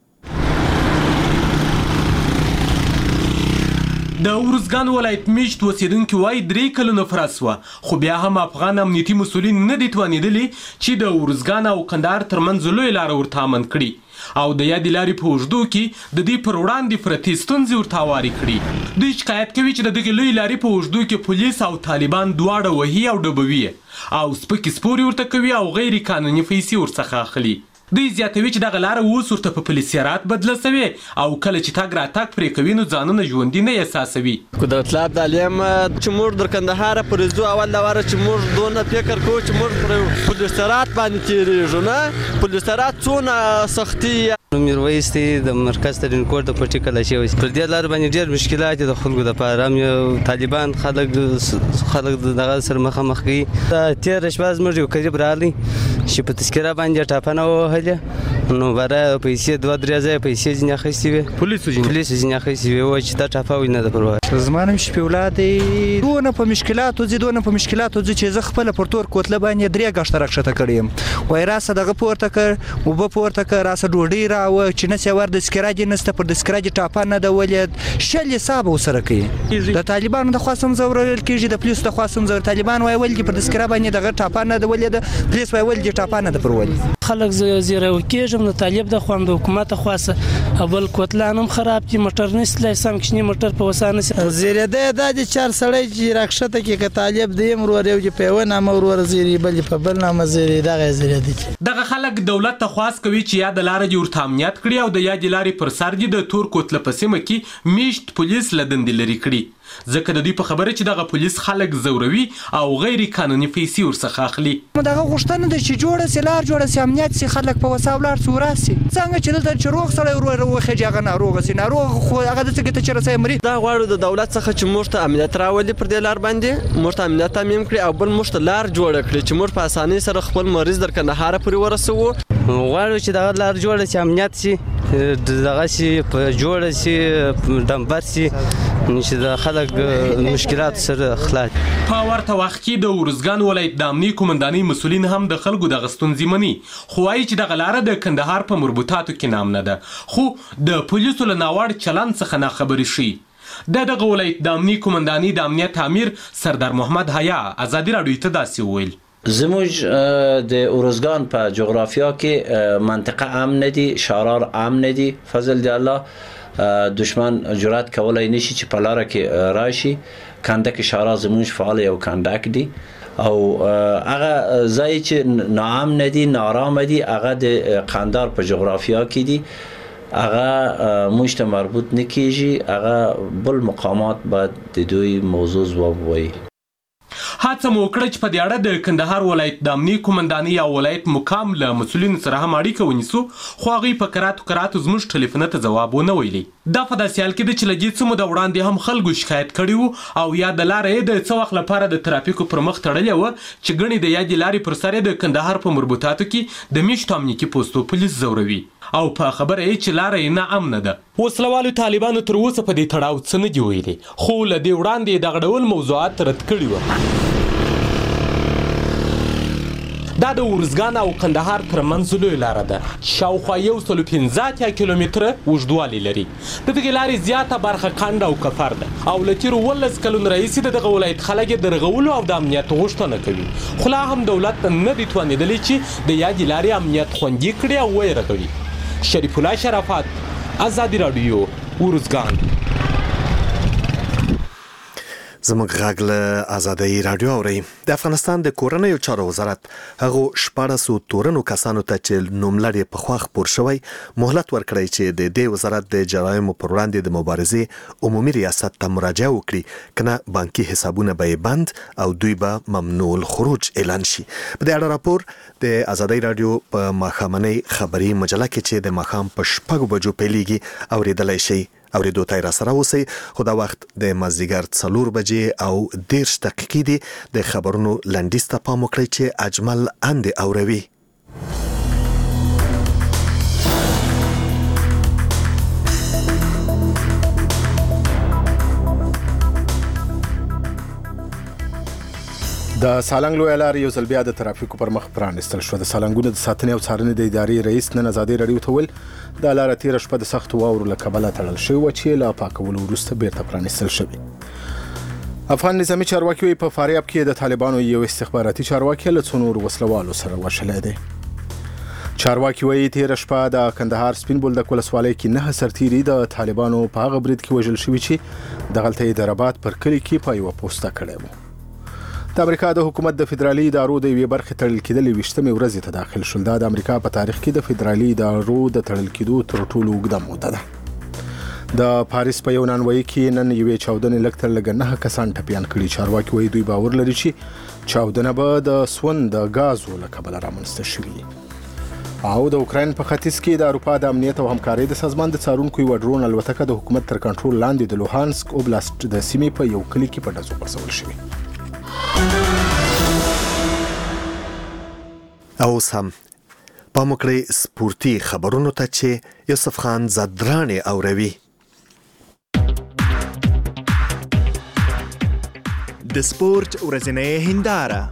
د اورزګان ولایت میشت اوسیدونکي وایي درې کلونه فراسوه خو بیا هم افغان امنیتي مسؤلین نه دي توانېدلي چې د اورزګان او کندهار ترمنځ لوی لاره ورته امن کړي او د یادې لارې په اوږدو کې د دې پر وړاندې پرتې ستونزې ورته هوارې کړي. دوی شکایت کوي چې د دغې لوی لارې په اوږدو کې پولیس او طالبان دواړه وهي او ډبوي او سپکې سپورې ورته کوي او غیر قانوني پیسې ورڅخه اخلي. دوی زیاتوي چې دغه لاره اوس ورته په پولیسیارات بدله سوې او کله چې تګ راتګ پرې کوي نو ځانونه ژوندي نه احساسوي. قدرت الله عبدالیم چې موږ در کندهار پرې ځو اول لاره چې موږ دونه فکر کوو چې موږ پر پولیسیارات باندې تېرېږو نه. پولیسیارات څونه سختي میرویس دی د مرکز ترین کور د پټي کلاشي وي. پر دې لار باندې ډېر مشکلات د خلکو لپاره هم یو طالبان خلک خلک دغه سره مخامخ کوي. تېره شپه زموږ یو قریب راغلی چې په تذکره باندې ټاپنه ووهلې نو برای پیسې دوه درې ځایه پیسې ځینې اخیستې وې. پولیسو پولیسو ځینې اخیستې وې وایي چې دا ټاپه وي نه ده پروا. زما نوم شفیع دی. دونه په مشکلاتو ځي دونه په مشکلاتو ځي چې زه خپله پر تور کوتله باندې درې ګاښته راکښته کړی یم. وایي راسه دغه پورته کړ اوبه پورته کړ راسه ډوډۍ راوړه چې نه سیوار د سکراج نسته پر د سکراج ټاپه نه ده ولید شل حساب ورسره کوي. د طالبانو د خوا هم ځورول کېږي د پولیسو د خوا هم ځور. طالبان وایي ولې پر د سکرا باندې دغه ټاپه نه ده ولید پولیس وایي ولې ټاپه نه ده پر ولید. خلک زیره کېږم د طالب د خوا د حکومت خواسه اول کوتلان هم خراب دي موټر نسته سم کښنی موټر په وسانه سي زیره ده د چار سړی چې راکښته کې ک طالب دی مرور یو چې په ونه مرور زیری بل په بل نامه زیری دغه زیره دي. دغه خلک دولت ته خواست کوي چې یا د لارې جوړ امنیت کړي او د یادې لارې پر سر دي د تور کوتله په سیمه کې میشت پولیس لدندې لري کړي ځکه د دوی په خبره چې دغه پولیس خلک زوروي او غیر قانوني پیسې ورڅخه اخلي. دغه غوښتنه ده چې جوړه سي لار جوړه سي امنیت سي خلک په وساو لار څو راسي څنګه چې دلته چې روغ سړی ورو وخېږي هغه ناروغ سي ناروغ خو هغه د څه ته چې رسي مري. دا غواړو د دولت څخه چې موږ ته امنیت راولي پر دې لار باندې موږ ته امنیت تامین کړي او بل موږ ته لار جوړه کړي چې موږ په اسانۍ سره خپل مریض در کندهار پورې ورسوو. غواړو چې دغه لار جوړه سي امنیت سي دغه سي په جوړه سي ډمبر سي چې د خلک مشکلات سره خلاص. په ورته وخت کې د اورزګان ولایت د امنیتي قومندانۍ مسؤلین هم د خلکو د غستونځي مني خو وايي چې دغه لاره د کندهار په مربوطاتو کې نامنه ده خو د پولیسو له ناوړه چلند څخه ناخبري شي. د دغه ولایت د امنیتي قومندانۍ د امنیت امیر سردار محمد حیا آزادي راډیو ته داسې وویل. زموږ د اورزګان په جغرافیا کې منطقه امن دي شارار امن دي فضل دی الله دشمن جرأت کولای نشي چې په لاره کې راشي. کندک شارع زموږ فعال یو کندک دي او هغه ځای چې ناامن دي نارام دي هغه د قندهار په جغرافیا کې دي هغه موږ ته مربوط نه کیږي هغه بل مقامات باید د دوی موضوع ځواب وایي. هڅه مو وکړه چې په دې اړه د کندهار ولایت د امنیتي قومندانۍ او ولایت مقام له مسؤلینو سره هم اړیکه ونیسو خو هغوی په کراتو کراتو زموږ ټلیفون ته ځواب ونه ویلی. دا په داسې حال کې ده چې له دې څه موده وړاندې هم خلکو شکایت کړي وو او یا د لارې د څه وخت لپاره د ترافیکو پر مخ تړلې وه چې ګڼې د یادې لارې پر سر د کندهار په مربوطاتو کې د میشتو امنیتي پوستو پولیس ځوروي. او په خبره یې چې لاره یې نه امنه ده. وسلوالو طالبانو تر اوسه په دې تړاو څه نه دي ویلي، خو له دې وړاندې یې دغه ډول موضوعات رد کړي وو. دا د ارزګان او کندهار ترمنځ لوی لاره ده، شاوخوا یو سلو پنځه اتیا کیلومتره اوږدوالی لري. د دغې لارې زیاته برخه کنډ او کفر ده او له تېرو اوولس کلونو راهیسې د دغه ولایت خلک یې د رغولو او د امنیت غوښتنه کوي، خو لا هم دولت نه دی توانېدلی چې د یادې لارې امنیت خوندي کړي او ویې رغوي. شریف الله شرافت، ازادي راډیو، ارزګان. زموږ غږ له ازادۍ راډیو اورئ. د افغانستان د کورنیو چارو وزارت هغو شپاړسو تورنو کسانو ته چې نوملړ یې پخوا خپور شوی مهلت ورکړی چې د دې وزارت د جرایمو پر وړاندې د مبارزې عمومي ریاست ته مراجعه وکړي، کنه بانکي حسابونه به یې بند او دوی به ممنوع الخروج اعلان شي. په دې اړه راپور د ازادۍ راډیو په ماښامنۍ خبري مجله کې چې د ماښام په شپږو بجو پیلېږي اوریدلی شئ. اوریدو ته را سره اوسئ، خو دا وخت د مازدیګر څلور بجې او دېرش دقیقې دي. د خبرونو لنډیز ته پام وکړئ چې اجمل اندې اوروي. د سالنګ لویه لار یو ځل بیا د ترافیکو پر مخ پرانستل شو. د سالنګونو د ساتنې او څارنې د ادارې رئیس نن ازادي راډیو ته ویل دا لاره تېره شپه د سختو واورو له کبله تړل شوې وه چې له پاکولو وروسته بیرته پرانستل شوې. افغان نظامي چارواکي وایي په فاریاب کې د طالبانو یو استخباراتي چارواکي له څو نورو وسلوالو سره وشلی دی. چارواکي وایي تېره شپه د کندهار سپین بولدک ولسوالۍ کې نهه سرتیري د طالبانو په هغه برید کې وژل شوي چې دغلته یې د رباط پر کلي کې په یوه پوسته کړی و. د امریکا د حکومت د فدرالي ادارو د یوې برخې تړل کېدلې ویشتمې ورځې ته داخل شول. دا د امریکا په تاریخ کې د فدرالي ادارو د تړل کېدو تر ټولو اوږده موده ده. د پاریس په یو نانوایي کې نن یوې چاودنې لږ تر لږه نهه کسان ټپیان کړي. چارواکي وایي دوی باور لري چې چاودنه به د سون د غازو له کبله رامنځته شوې. او د اوکراین په ختیځ کې د اروپا د امنیت او همکارۍ د سازمان د څارونکو یوه ډرون الوتکه د حکومت تر کنټرول لاندې د لوهانسک اوبلاست د سیمې په یو کلي کې په ډزو پرځول شوې. اوس هم پام وکړئ سپورتي خبرونو ته چې یوسف خان زدرانې اوروي. د سپورت ورځنۍ هنداره.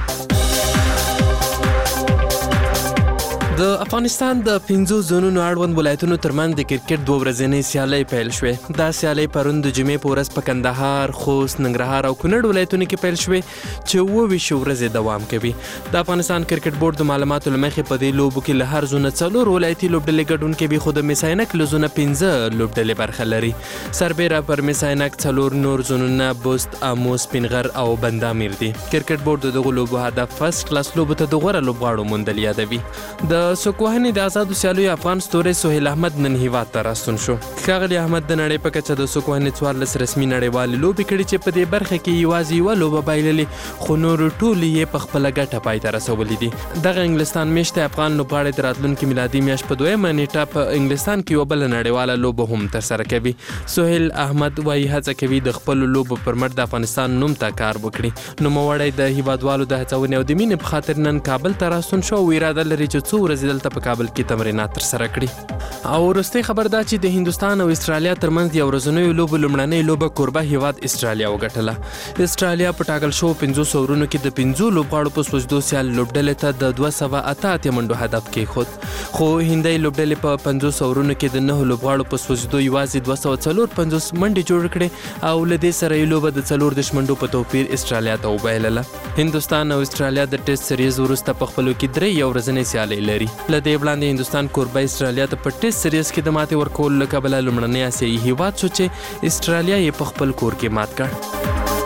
د افغانستان د پنځو زونونو اړوند ولایتونو ترمنځ د کرکټ دوه ورځنۍ سیالۍ پیل شوې. دا سیالۍ پرون د جمعې په ورځ په کندهار، خوست، ننګرهار او کونړ ولایتونو کې پیل شوې چې اووه ویشت ورځې دوام کوي. د افغانستان کرکټ بورډ د معلوماتو له مخې په دې لوبو کې له هر زونه څلور ولایتي لوبډلې ګډون کوي، خو د میساینک له زونه پنځه لوبډلې برخه لري. سربیره پر میساینک څلور نور زونونه بوست، امو، سپینغر او بندامیر دي. کرکټ بورډ د دغو لوبو هدف فرست کلاس لوبو ته د غوره لوبغاړو موندل یادوي. د سوکوهنې د آزادو سیالیو افغان ستوری سهیل احمد نن هیواد ته راستون شو. ښاغلی احمد د نړۍ په کچه د سوکوهنې څوارلس رسمي نړیوالې لوبې کړي چې په دې برخه کې یوازې یوه لوبه بایللې، خو نورو ټولې یې په خپله ګټه پای ته رسولي دي. دغه انګلستان میشته افغان لوبغاړی د راتلونکي میلادي میاشت په دویمه نیټه په انګلستان کې یوه بله نړیواله لوبه هم ترسره کوي. سهیل احمد وایي هڅه کوي د خپلو لوبو پر مټ د افغانستان نوم ته کار وکړي. نوموړی د هیوادوالو د هڅونې او د مینې په خاطر نن کابل ته راستون شو او اراده لري چې څو ورځې دلته په کابل کې تمرینات ترسره کړي. او وروستۍ خبر دا چې د هندوستان او استرالیا ترمنځ یو ورځنیو لوبو لومړنۍ لوبه کوربه هیواد استرالیا وګټله. استرالیا په ټاکل شوو پنځو سورونو کې د پنځو لوبغاړو په سوچدو سیال لوبډلې ته د دوه سوه اته اتیا منډو هدف کېښود، خو هندۍ لوبډلې په پنځو سورونو کې د نهو لوبغاړو په سوچدو یوازې دوه سوه څلور پنځوس منډې جوړې کړې او له دې سره یې لوبه د څلور دېرش منډو په توپیر استرالیا ته وبایلله. هندوستان او استرالیا د ټیسټ سریز وروسته په خپلو کې درې یو ورځنۍ سیالۍ لري. له دې وړاندې هندوستان کوربه استرالیا ته په ټیسټ سریز کې د ماتې ورکولو له کبله لومړنی اسیایي هیواد شو چې استرالیا یې په خپل کور کې مات کړ.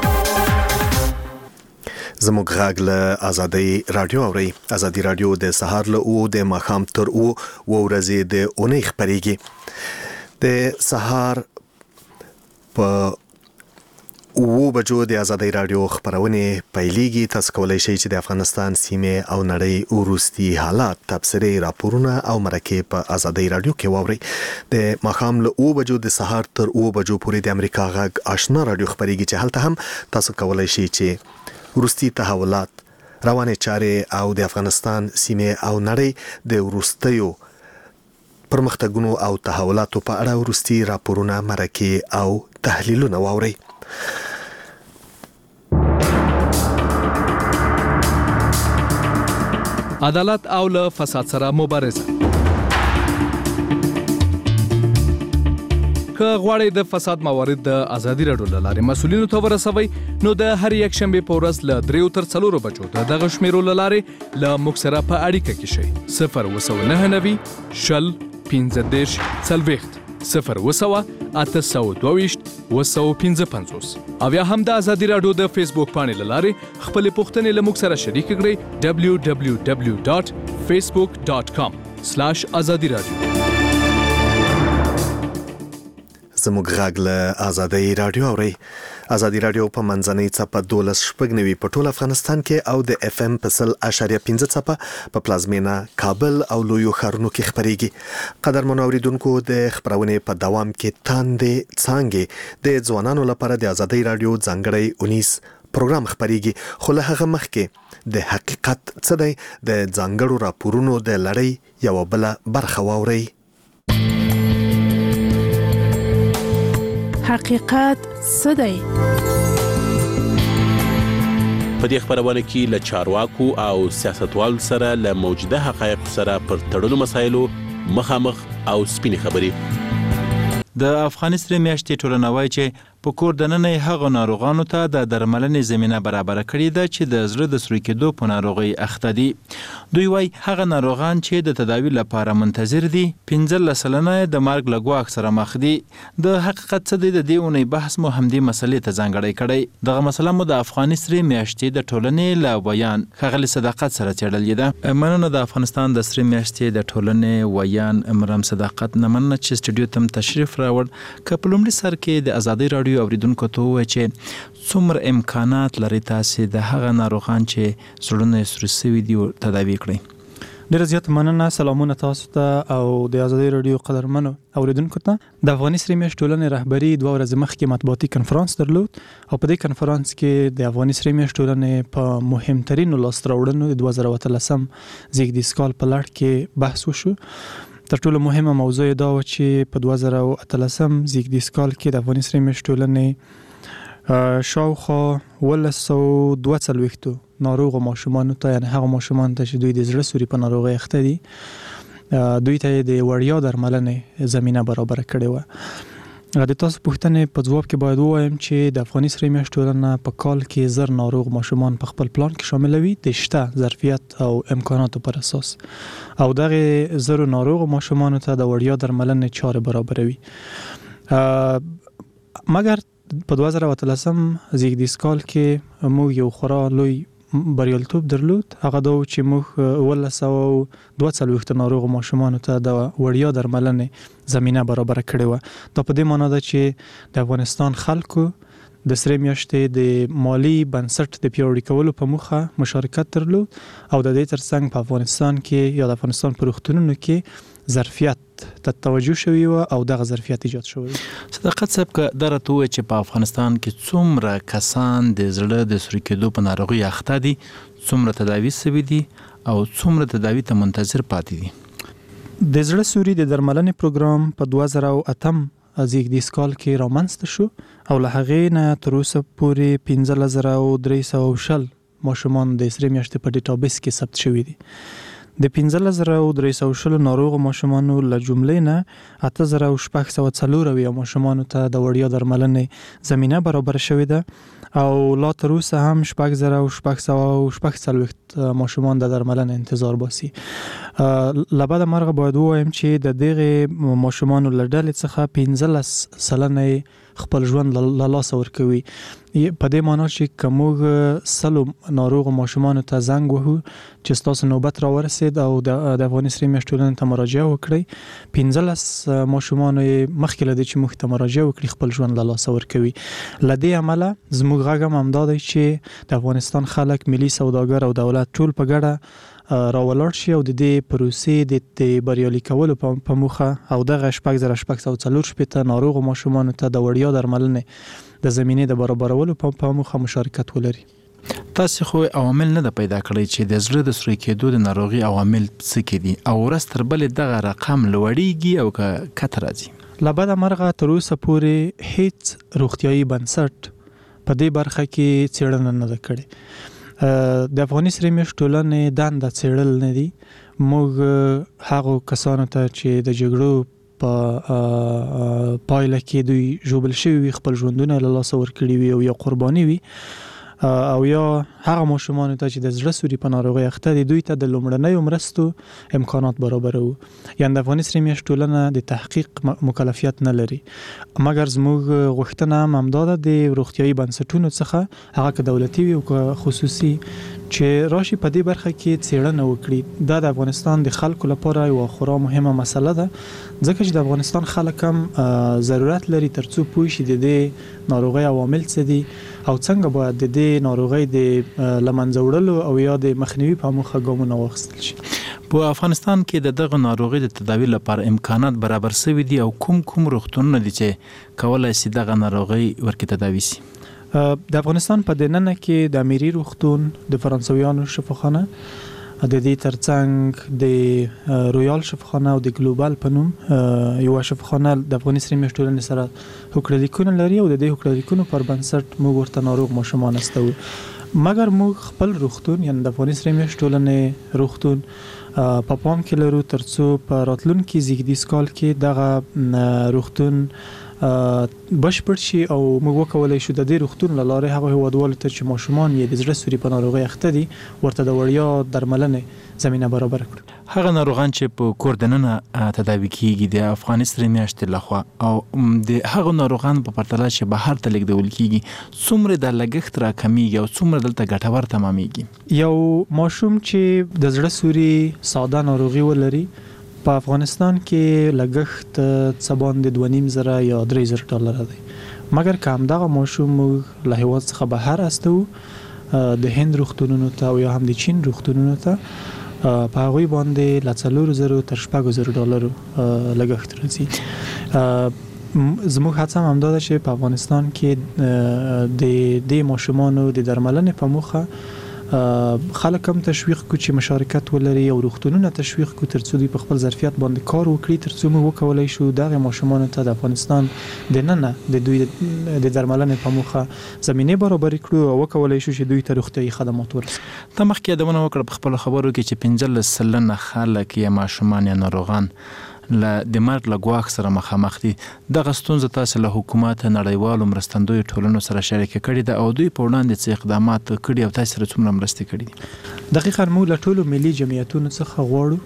زموږ غږ له ازادۍ راډیو اورئ. ازادي راډیو د سهار له اوو د ماښام تر اوو اووه ورځې د اونۍ خپرېږي. د سهار په اووه بجو د ازادۍ راډیو خپرونې پیلېږي. تاسو کولی شئ چې د افغانستان سیمې او نړۍ وروستي حالات، تبصرې، راپورونه او مرکې په ازادۍ راډیو کې واورئ. د ماښام له اووه بجو د سهار تر اووه بجو پورې د امریکا غږ آشنا راډیو خپرېږي چې هلته هم تاسو کولی شئ چې وروستي تحولات، روانې چارې او د افغانستان سیمې او نړۍ د وروستیو پرمختګونو او تحولاتو په اړه وروستي راپورونه، مرکې او تحلیلونه واورئ. عدالت او له فساد سره مبارزه. که غواړئ د فساد موارد د ازادي راډیو له لارې مسؤلینو ته ورسوئ، نو د هر یک شنبې په ورځ له دریو تر څلورو بجو د دغه شمیرو له لارې له موږ سره په اړیکه کې شئ. صفر اووه سوه نهه نوي شل پنځه دېرش څلوېښت صفر اووه سوه اته سوه دوه ویشت اووه سوه پنځه پنځوس او یا هم د ازادي راډیو د فیسبوک پاڼې له لارې خپلې پوښتنې له موږ سره شریک کړئ. ډبلیو ډبلیو ډبلیو ډاټ فیسبوک ډاټ کام سلاش ازادي راډیو. زموږ غږ له ازادي راډیو اورئ. ازادي راډیو په منځنۍ څپه دولس شپږ نوي په ټول افغانستان کې او د اف ام په سل اشاریه پنځه څپه په پلازمینه کابل او لویو ښارونو کې خپرېږي. قدرمنو اوریدونکو، د خپرونې په دوام کې تاندې څانګې د ځوانانو لپاره د ازادي راډیو ځانګړی اونیس پروګرام خپرېږي، خو له هغه مخکې د حقیقت څه دی د ځانګړو راپورونو د لړۍ یوه بله برخه واورئ. حقیقت څه دی؟ په دې خبرونه کې له چارواکو او سیاستوالو سره له موجوده حقایقو سره پر تړلو مسایلو مخامخ او سپینې خبرې. د افغانستان میاشتې ټولنه وایي چې په کور دننه هغه ناروغانو ته د درملنې زمينه برابر کړې ده چې د زړه د سوري کېدو په ناروغي اخته دي. دوی وایي هغه ناروغان چې د تداوی لپاره منتظر دي پنځلس سلنه د مرګ له ګواښ سره مخ دي. د حقیقت څه دی؟ د دې اونۍ بحث مو همدې مسلې ته ځانګړی کړی. دغه مسله مو د افغانستان میاشتې د ټولنې له ویان ښاغلي صداقت سره څېړلې ده. مننه د افغانستان د سری میاشتې د ټولنې ویان مرام صداقت نه مننه چې سټوډیو ته تشریف راوړ. که په لومړي سر کې د ازادي راډیو اوریدونکو ته ووایي چې څومره امکانات لري تاسې د هغه ناروغان چې زړونه یې سوري سوي دي تداوي کړئ؟ ډیره زیاته مننه. سلامونه تاسو ته او د ازادي راډیو قدرمنو اوریدونکو ته. د افغاني سری میاشتې ټولنې رهبري دوه ورځې مخکې مطبوعاتي کنفرانس درلود او په دې کنفرانس کې د افغاني سری میاشتې ټولنې په مهمترینو لاسته راوړنو د دوه زره اتلسم زیږدیز کال په لړ کې بحث وشو. تر ټولو مهمه موضوع دا و چې په دوه زره اتلسم زیږدیز کال کې د افغاني سری میاشتې ټولنې شاوخوا اوولس سوه دوه څلوېښتو ناروغو ماشومانو ته، یعنې هغه ماشومان ته چې دوی د زړه سوري په ناروغۍ اخته دي، دوی ته د وړیا درملنې زمینه برابره کړې وه. د تاسو پوښتنې په ځواب کې باید ووایم چې د افغاني سری میاشتې ټولنه په کال کې زر ناروغ ماشومان په خپل پلان کې شاملوي د شته ظرفیت او امکاناتو پر اساس، او دغه زر ناروغ ماشومان ته د وړیا درملنې چارې برابروي. مګر په دوه زره اتلسم زیږدیز کال کې موږ یو خورا لوی بریالیتوب درلود. هغه دا و چې موږ اوولس سوه دوه څلوېښت ناروغو ماشومانو ته د وړیا درملنې زمینه برابره کړې وه. دا په دې معنا ده چې د افغانستان خلکو د سری میاشتې د مالی بنسټ د پیاوړي کولو په موخه مشارکت درلود او د دې ترڅنګ په افغانستان کې یا د افغانستان په روغتونونو کې ظرفیت ته توجه شوی و او دغه ظرفیت ایجاد شوی. صداقت صاحب که دره ته ووایي چې په افغانستان کې څومره کسان د زړه د سوري کېدو په ناروغۍ اخته دي، څومره تداوي سوي دي او څومره تداوي ته منتظر پاتې دي؟ د زړه سوري د درملنې پروګرام په دوه زره اتم زیږدیز کال کې رامنځته شو او له هغې نه تر اوسه پورې پنځلس زره درې سوه شل ماشومان د سری میاشتې په ډیټابیس کې ثبت شوي دي. د پنځلس زره درې سوه شل ناروغو ماشومانو له جملې نه اته زره شپږ سوه څلور اویا ماشومانو ته د وړیا درملنې زمینه برابره شوې ده او لا تر اوسه هم شپږ زره شپږ سوه شپږ څلوېښت ماشومان د درملنې انتظار باسي. له بده مرغه باید ووایم چې د دغې ماشومانو له ډلې څخه پنځلس سلنه خپل ژوند له لاسه ورکوي. په دې معنا چې که موږ سلو ناروغو ماشومانو ته زنګ وهو چې ستاسو نوبت راورسید او د افغاني سری میاشتې ټولنې ته مراجعه وکړئ، پنځلس ماشومانو یې مخکې له دې چې موږ ته مراجعه وکړي خپل ژوند له لاسه ورکوي. له دې امله زموږ غږ هم همدا دی چې د افغانستان خلک، ملي سوداګر او دولت ټول په ګډه راولاړ شي او د دې پروسې د بریالي کولو په موخه او دغه شپږ زره شپږ سوه څلور شپېته ناروغو ماشومانو ته د وړیا درملنې د زمینې د برابرولو په موخه مشارکت ولري. تاسو خو عوامل نه د پیدا کړی چې د زړه د سوري کېدو د ناروغي عوامل څه کې دي او ورستر بل دغه رقم لوړیږي او کته راځي لبد مرغه تر اوسه پورې هیڅ روغتيایي بنسټ په دې برخه کې څېړنه نه کړې د افغاني سرې میاشت ټولنې دنده څېړل نه دي موږ هغه کسانو ته چې د جګړو په پایله کې دوی ژوبل شوي وي خپل ژوندونه له لاسه ورکړي وي او یا قرباني وي او یا هغه ماشومان ته چې د زړه سوري په ناروغۍ اخته دي دوی ته د لومړنیو مرستو امکانات برابروي یعنې د افغاني سرې میاشت ټولنه د تحقیق مکلفیت نه لري مګر زموږ غوښتنه هم همدا ده د روغتیایي بنسټونو څخه هغه که دولتي وي او که خصوصي چې راشي په دې برخه کې څېړنه وکړي دا د افغانستان د خلکو لپاره یو خورا مهمه مسله ده ځکه چې د افغانستان خلک هم ضرورت لري ترڅو پوه شي د دې ناروغۍ عوامل څه دي او څنګه باید د دې ناروغۍ د لمنځه وړلو او یا د مخنیوي په موخه ګامونه واخیستل شي په افغانستان کې د دغه ناروغي د تداوی لپاره امکانات برابر شوي دي او کوم کوم روغتونونه دي چې کولای شي دغه ناروغي ورکې تداوی شي د افغانستان په دننه کې د امیری روغتون د فرانسویانو شفاخانه د دې ترڅنګ د رویال شفاخانه او د ګلوبال په نوم یو شفاخانه د افغاني سرې میاشت ټولنې سره هوکړلیکونه لري او د دې هوکړلیکونو پر بنسټ موږ ورته ناروغ ماشومان استو مګر موږ خپل روغتون یعنی د افغاني سرې میاشت ټولنې روغتون په پام کې لرو ترڅو په راتلونکي زیږدیز کال کې دغه روغتون بشپړ شي او موږ وکولای شو د دې روغتون له لارې هغه هیوادوالو ته چې ماشومان یې د زړه سوري په ناروغۍ اخته دي ورته د وړیا درملنې زمينه برابر کړو هغه ناروغان چې په کور دننه تداوي کیږي د افغاني سرې میاشتې لخوا او د هغه ناروغان په پرتله چې بهر ته لیږدول کیږي څومره د لګښت راکمیږي او څومره دلته ګټور تمامېږي یو ماشوم چې د زړه سوري ساده ناروغي ولري په افغانستان کې لګښت څه باندې دوه نیم زره یا درې زره ډالر دی مګر که همدغه ماشوم موږ له هېواد څخه بهر استو د هند روغتونونو ته او یا هم د چین روغتونونو ته په هغوی باندې له څلورو زرو تر شپږو زرو ډالرو لګښت راځي زموږ هڅه هم همدا ده چې په افغانستان کې د دې ماشومانو د درملنې په موخه خلک هم تشویق کو چې مشارکت ولري او روغتونونه تشویق کو ترڅو دوی په خپل ظرفیت باندې کار وکړي ترڅو موږ وکولای شو دغه ماشومان ته د افغانستان د نن د دوی د درملنې په موخه زمينه برابر کړو او وکولای شو چې دوی ته روغتيایي خدمات ورسوي ته مخکې د ونه وکړه په خپل خبرو کې چې پنځلس سلنه خلک یا ماشومان یا ناروغان له د مرګ له ګواښ سره مخامخ دي دغه ستونزه تاسو له حکومت نړیوالو مرستندوی ټولنو سره شریک کړي ده او دوی په وړاندې څه اقدامات کړي او تاسو سره څومره مرستې کړي دي دقیقاً موږ له ټولو ملي جمعیتونو څخه غواړو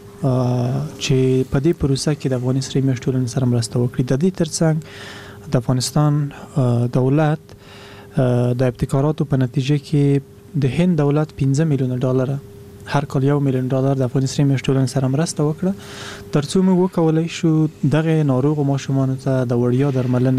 چې په دې پروسه کې د افغاني سرې میاشت ټولنې سره مرسته وکړي د دې ترڅنګ د افغانستان دولت د ابتکاراتو په نتیجه کې د هند دولت پنځه میلیونه ډالر هر کال یو میلیون ډالر د افغاني سرې میاشت ټولنې سره مرسته وکړه ترڅو موږ وکولای شو دغه ناروغ ماشومان ته د وړیا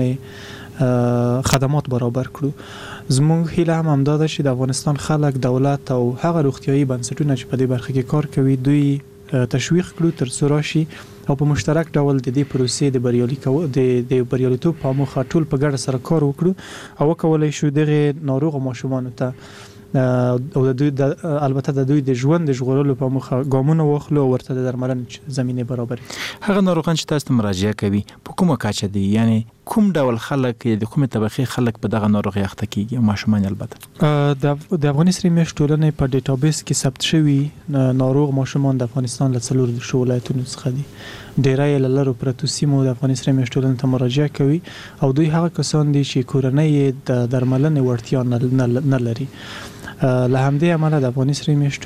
درملنې خدمات برابر کړو زموږ هیله هم همدا ده چې د افغانستان خلک دولت او هغه روغتیایي بنسټونه چې په دې برخه کې کار کوي دوی تشویق کړو ترڅو راشي او په مشترک ډول د دې پروسې د بریالي د د بریالیتوب په موخه ټول په ګډه سره کار وکړو او وکولای شو دغه ناروغ ماشومان ته او د دوی البته د دوی د ژوند د ژغورلو په موخه ګامونه واخلو او ورته د درملنې زمينه برابر هغه ناروغان چې تاسو مراجعه کوي په کومه کچه دي یعنی کوم ډول خلک د کومه طبقه خلک په دغه ناروغي اخته کیږي ماشومان البته د د افغاني سرې میاشت ټولنې په ډیټابیس کې ثبت شوی ناروغ ماشومان د افغانستان له څلور ولایتونو څخه دي ډیری له لرو پرتو سیمو د افغاني سرې میاشت ټولنې ته مراجعه کوي او دوی هغه کسان دي چې کورنۍ د درملنې وړتیا نه لري له همدې امله د افغاني سرې میاشت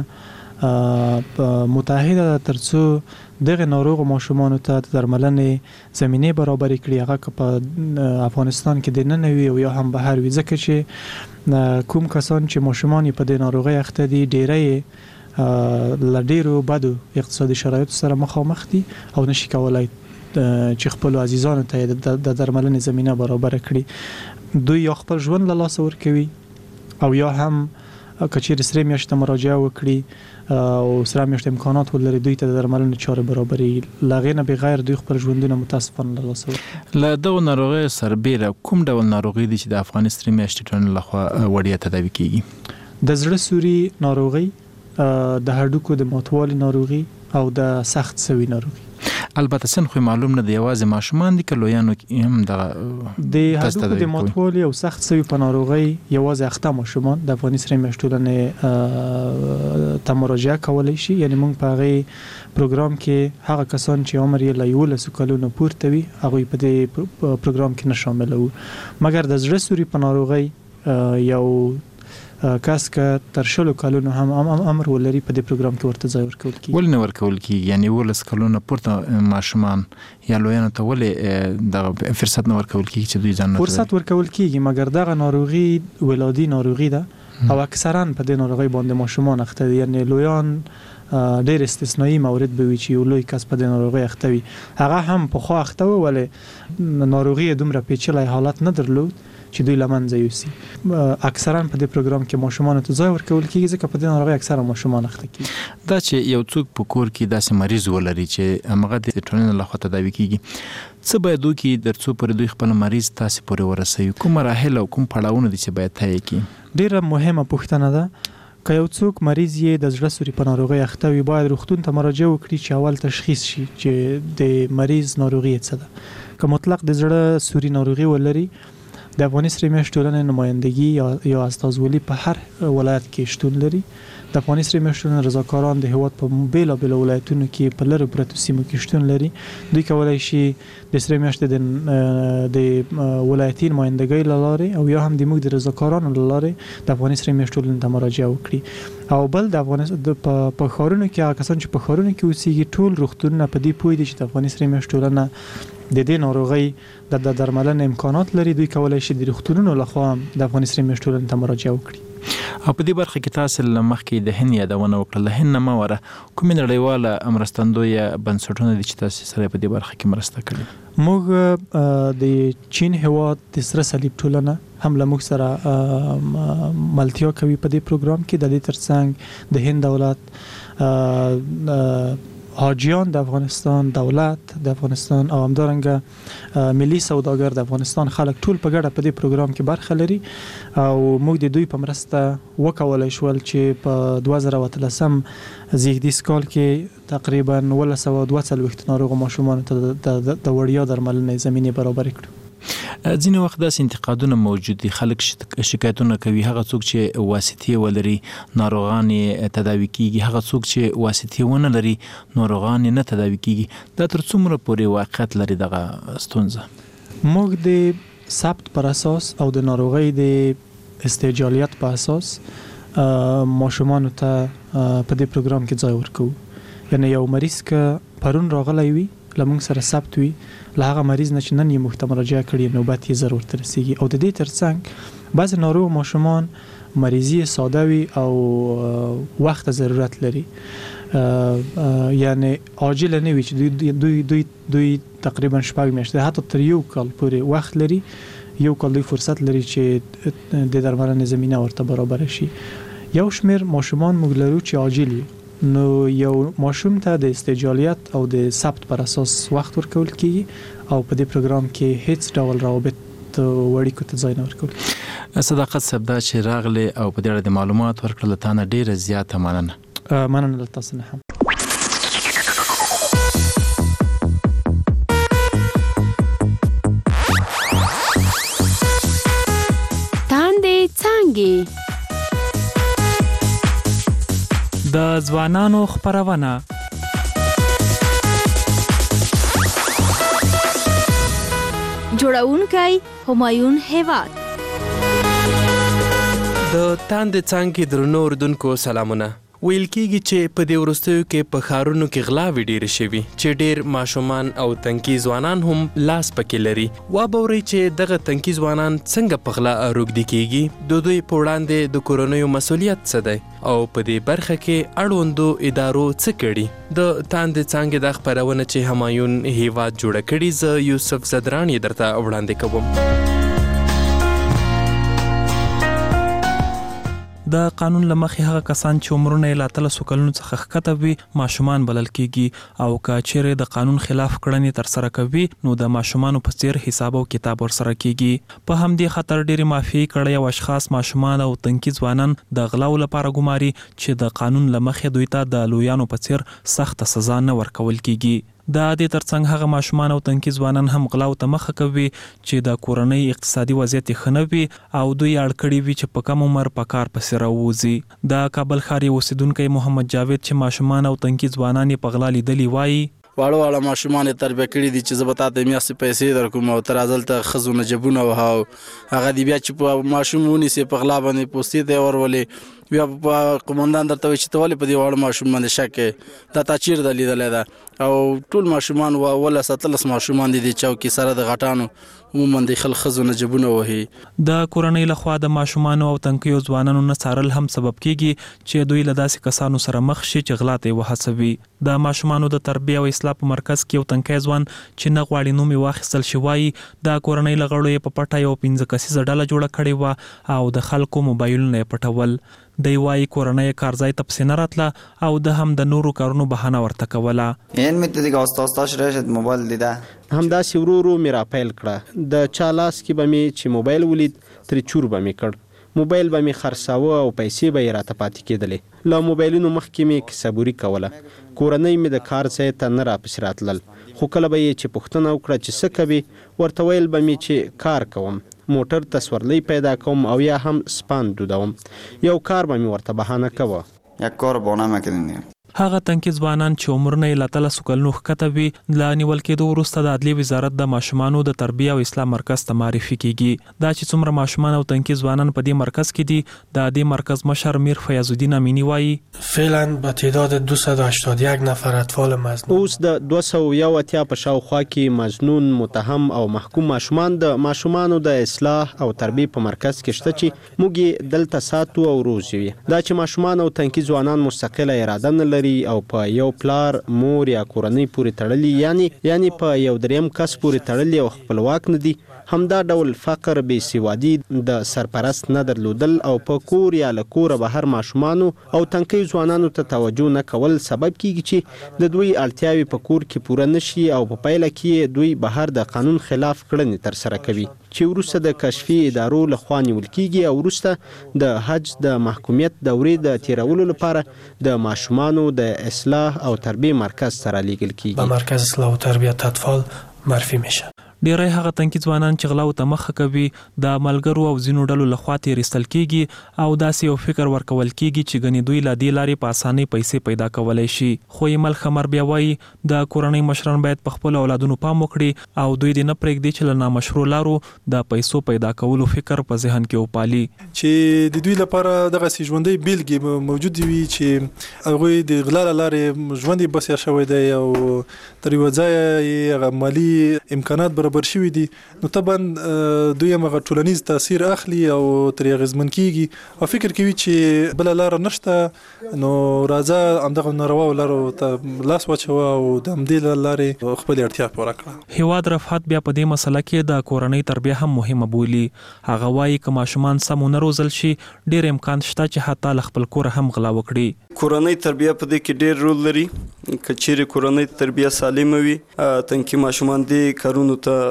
ټولنه متحده ترڅو دغه ناروغ ماشومان ته د درملنې زمينه برابر کړي هغه په افغانستان کې د ننوي او یا هم بهر وي ځکه چې کوم کسان چې ماشومان په د ناروغي اخته دي ډیری لډیرو بدو اقتصادي شرایط سره مخامخ دي او نشي کولای چې خپل عزیزانو ته د درملنې زمينه برابر کړي دوی یا خپل ژوند له لاسه ورکوي او یا هم کچیر سرې میاشت مراجعه وکړي او سره میاشت امکانات ولري دوی ته د درملنې چاره برابرې لغې نه بغیر دوی خپل ژوندونه متاسفانه له لاسه ورکړي له دغه ناروغۍ سربیره کوم ډول ناروغي دي چې د افغاني سرې میاشت ټولنې لخوا وړیا تداوي کیږي د زړه سوري ناروغي، د هډوکو د ماتوالي ناروغي او د سخت سوي ناروغي. البته سن خو معلوم نه دی یوازې ماشومان دي که لویانو هم د د هډوکو د ماتوالي او سخت سوي په ناروغي یوازې اخته ماشومان د افغاني سره میاشت ټولنې ته مراجعه کولی شي. یعنی موږ په هغې پروګرام کې هغه کسان چې عمر یې له یولسو کلونو پورته وي هغوی په دې پروګرام کې نه شاملوو. مګر د زړه سوري په ناروغي یو کس که تر شلو کلونو هم امر ولري په دې پروګرام کې ورته ځای ورکول کیږي. ولې نه ورکول کیږي؟ یعنی ولس کلونو پورته ماشومان یا لویانو ته ولې د فرصت نه ورکول کیږي چې دوی ځان فرصت ورکول کیږي؟ مګر دغه ناروغي ولادي ناروغي ده او اکثرا په دې ناروغي باندې ماشومان اخته دي. یعنی لویان ډېر استثنایی مورد به وي چې یو لوی کس په دې ناروغي اخته وي. هغه هم پخوا اخته و ولې ناروغي دومره پیچلی حالت نه درلود چې دوی لمنځه یوسي. اکثرا په دې پروګرام کې ماشومان ته ځای ورکول کیږي ځکه په دې ناروغي اکثره ماشومان اخته کیږي. دا چې یو څوک په کور کې داسې مریض ولري چې هغه د ټولنې لخوا تداوي کیږي، څه باید وکړي تر څو پورې دوی خپل مریض تاسې پورې ورسوي؟ کوم مراحل او کوم پړاوونه دي چې باید طی کړي؟ ډیره مهمه پوښتنه ده. که یو څوک مریض یې د زړه سوري په ناروغي اخته وي باید روغتون ته مراجعه وکړي چې اول تشخیص شي چې د مریض ناروغي څه ده. که مطلق د زړه سوري ناروغي ولري د افغاني سره میاشت ټولنې نمایندګي یا یا استازولي په هر ولایت کې شتون لري. د افغاني سره میاشت ټولنې رضاکاران د هیواد په بیلابیلو ولایتونو کې په لرو پرتو سیمو کې شتون لري. دوی کولی شي د سره میاشت د د ولایتي نمایندګۍ له لارې او یا هم د موږ د رضاکارانو له لارې د افغاني سره میاشت ټولنې ته مراجعه وکړي. او بل د افغانستان په ښارونو کې هغه کسان چې په ښارونو کې اوسېږي ټول روغتونونه په دې پوه دي چې د افغاني سره میاشت ټولنه د دې ناروغۍ د درملنې امکانات لري. دوی کولی شي د روغتونونو لخوا د افغاني سره میاشت ټولنې ته مراجعه وکړي. او په دې برخه کې تاسو له مخکې د هند یادونه وکړه. له هند نه ما وره کومې نړیواله مرستندویه بنسټونه دي چې تاسو سره په دې برخه کې مرسته کړې؟ موږ د چین هیواد د سره صلیب ټولنه هم له موږ سره ملتیا کوي په دې پروګرام کې. د دې ترڅنګ د هند دولت، حاجیان د افغانستان، دولت د افغانستان او همدارنګه ملي سوداګر د افغانستان خلک ټول په ګډه په دې پروګرام کې برخه لري. او موږ د دوی په مرسته وکولای شول چې په دوه زره اتلسم زیږدیز کال کې تقریبا ولس او دوه څلوېښت ناروغو ماشومانو ته د وړیا درملنې زمینې برابر کړو. ځینې وخت داسې انتقادونه موجود دي، خلک شکایتونه کوي هغه څوک چې واسطې ولري ناروغان یې تداوي کیږي، هغه څوک چې واسطې ونه لري ناروغان یې نه تداوي کیږي. دا تر څومره پورې واقعیت لري دغه ستونزه؟ موږ د ثبت پر اساس او د ناروغۍ د استعجالیت په اساس ماشومانو ته په دې پروګرام کې ځای ورکوو. یعنی یو مریض که پرون راغلی وي له موږ سره ثبت وي، له هغه مریض نه چې نن یې موږ ته مراجعه کړې نوبت یې زر ورته رسېږي. او د دې ترڅنګ بعضې ناروغ ماشومان مریضي ساده وي او وخت ضرورت لري، یعنی عاجله نه وي چې دوی دوی دوی دوی تقریبا شپږ میاشتې حتی تر یو کال پورې وخت لري. یو کال دوی فرصت لري چې د درملنې زمینه ورته برابر شي. یو شمېر ماشومان موږ لرو چې عاجل وي، نو یو ماشوم ته د استعجالیت او د ثبت پر اساس وخت ورکول کیږي او په دې پروګرام کې هیڅ ډول روابط وړیکو ته ځای نه ورکول. صداقت صاحب دا چې راغلی او په دې اړه د معلومات ورکړل تا نه ډیره زیاته مننه. مننه له تاسو نه هم. تاندې څانګې د ځوانانو خپرونه. جوړونکی همایون هیواد. د تاندې څانګې درنو اوریدونکو سلامونه. ویل کېږي چې په دې وروستیو کې په ښارونو کې غلاوې ډېرې شوي چې ډېر ماشومان او تنکي ځوانان هم لاس پکې لري. وابورئ چې دغه تنکي ځوانان څنګه په غلا روږدي کېږي، د دوی په وړاندې د کورنیو مسؤلیت څه دی او په دې برخه کې اړوندو ادارو څه کړي. د تاندې څانګې دا خپرونه چې همایون هیواد جوړه کړي، زه یوسف زدران یې درته وړاندې کوم. د قانون لمخې هغه کسان چې عمرونه یې له اتلسو کلونو څخه ښکته وي ماشومان بلل کیږي او که چیرې د قانون خلاف کړنې ترسره کوي نو د ماشومانو په څیر حساب او کتاب ورسره کیږي. په همدې خاطر ډېرې مافیایي کړۍ او اشخاص ماشومان او تنکي ځوانان د غلاو لپاره ګماري چې د قانون لمخې دوی ته د لویانو په څیر سخته سزا نه ورکول کیږي. د دې ترڅنګ هغه ماشومان او تنکي ځوانان هم غلاو ته مخه کوي چې د کورنۍ اقتصادي وضعیت یې ښه نه وي او دوی اړ کړي وي چې په کم عمر په کار پسې راووځي. د کابل ښار یې اوسیدونکی محمد جاوید چې ماشومان او تنکي ځوانان یې په غلا لیدلي وایي واړه واړه ماشومان یې تربیه کړي دي چې زه به تا ته میاشتې پیسې درکوم او ته راځه دلته ښځو نه جبونه وهه هغه دي بیا چې په ماشوم ونیسې په غلا باندې پوستې ته یې ورولې بیا په قومندان درته وایي چې ته ولې په دې واړه ماشوم باندې شک کوې دا تا چیرته لیدلی ده او ټول ماشومان اوولس اتلس ماشومان دي د چوکۍ سره د غټانو عموما د خل ښځو نه جبونه وهي. د کورنۍ لخوا د ماشومانو او تنکیو ځوانانو نه څارل هم سبب کیږي چې دوی له داسې کسانو سره مخ شي چې غلا ته یې وهڅوي. د ماشومانو د تربیه او اصلاح په مرکز کې یو تنکی ځوان چې نه غواړي نوم یې واخیستل شي وایي د کورنۍ له غړو یې په پټه یو پنځه کسیزه ډله جوړه کړې وه او د خلکو موبایلونه یې پټول. دی وايي کورنۍ کارځای ته پسې نه راتله او د هم د نورو کارونو بهانه ورته کوله. این می دیگه استاداش رشد موبایل دیده همداسې ورو ورو مې راپیل کړه د چا لاس کې به مې چې موبایل ولید ترې چور به مې کړ موبایل به مې خرڅاوه او پیسې به یې راته پاتې کېدلې. له موبایلونو مخکې مې کیسهبوري کوله کورنۍ مې د کار ځای ته نه راپسې راتلل خو کله به یې چې پوښتنه وکړه چې څه کوې ورته ویل به مې چې کار کوم موټر ته سورلۍ پیدا کوم او یا هم سپان دودوم یو کار به مې ورته بهانه کوه. یک کار بانه میکنین. هغه تنکي ځوانان چې عمرونه یې له اتلسو کلونو ښکته وي له نیول کېدو وروسته د عدلیې وزارت د ماشومانو د تربیه او اصلاح مرکز ته معرفي کیږي. دا چې څومره ماشومان او تنکي ځوانان په دې مرکز کې دي د دې مرکز مشر میر فیاض الدین امینی وایي فعلا به تعداد دویست و هشتاد و یک نفر اطفال مظنون اوس د دوه سوه یو اتیا په شاوخوا کې مظنون متهم او محکوم ماشومان د ماشومانو د اصلاح او تربیه په مرکز کې شته چې موږ یې دلته ساتو او روزو. دا چې ماشومان او تنکي ځوانان مستقله اراده نه لري او په یو پلار مور یا کورنۍ پورې تړلي یعنی یعنی په یو دریم کس پورې تړلي او خپلواک نه دي همدا ډول فقر بې سوادي د سرپرست نه درلودل او په کور یا له کوره بهر ماشومانو او تنکي ځوانانو ته توجه نه کول سبب کیږي چې د دوی اړتیاوې په کور کې پوره نشي او په پایله کې دوی بهر د قانون خلاف کړنې ترسره کوي چې وروسته د کشفي ادارو لخوا نیول کیږي او وروسته د حج د محکومیت دورې د تیرولو لپاره د ماشومانو د اصلاح او تربیه مرکز سره لیږل کیږي. به مرکز اصلاح و تربیت اطفال معرفي میشه. ډیری هغه تنکي ځوانان چې غلاو ته مخه کوي د ملګرو او ځینو ډلو لخوا تیرستل کیږي او داسې یو فکر ورکول کیږي چې ګنې دوی لا دې لارې په اسانۍ پیسې پیدا کولی شي. خو ایمل خمر بیا وایي د کورنۍ مشران باید په خپل اولادونو پام وکړي او دوی دې نه پرېږدي چې له نامشروع لارو د پیسو پیدا کولو فکر په ذهن کې وپالي. چې د دوی لپاره دغه سي ژوندۍ بیلګې موجود وي چې هغوی د غلا له لارې ژوند یې بسیا شوی دی او تر یوه ځایه یې مالي امکانات برابر شوي دي نو طبعا دوی هم هغه ټولنیز تاثیر اخلي او ترې اغېزمن کیږي او فکر کوي چې بله لاره نشته نو راځه همدغه ناروا لارو ته لاس واچوه او د همدې له لارې خپلې اړتیا پوره کړه. هیواد رفعت بیا په دې مسله کې د کورنۍ تربیه هم مهمه بولي. هغه وایي که ماشومان سم ونه روزل شي ډېر امکان شته چې حتی له خپل کوره هم غلا وکړي. کورنۍ تربیه په دې کې ډېر رول لري. که چیرې کورنۍ تربیه سالمه وي تنکي ماشومان دې کارونو ته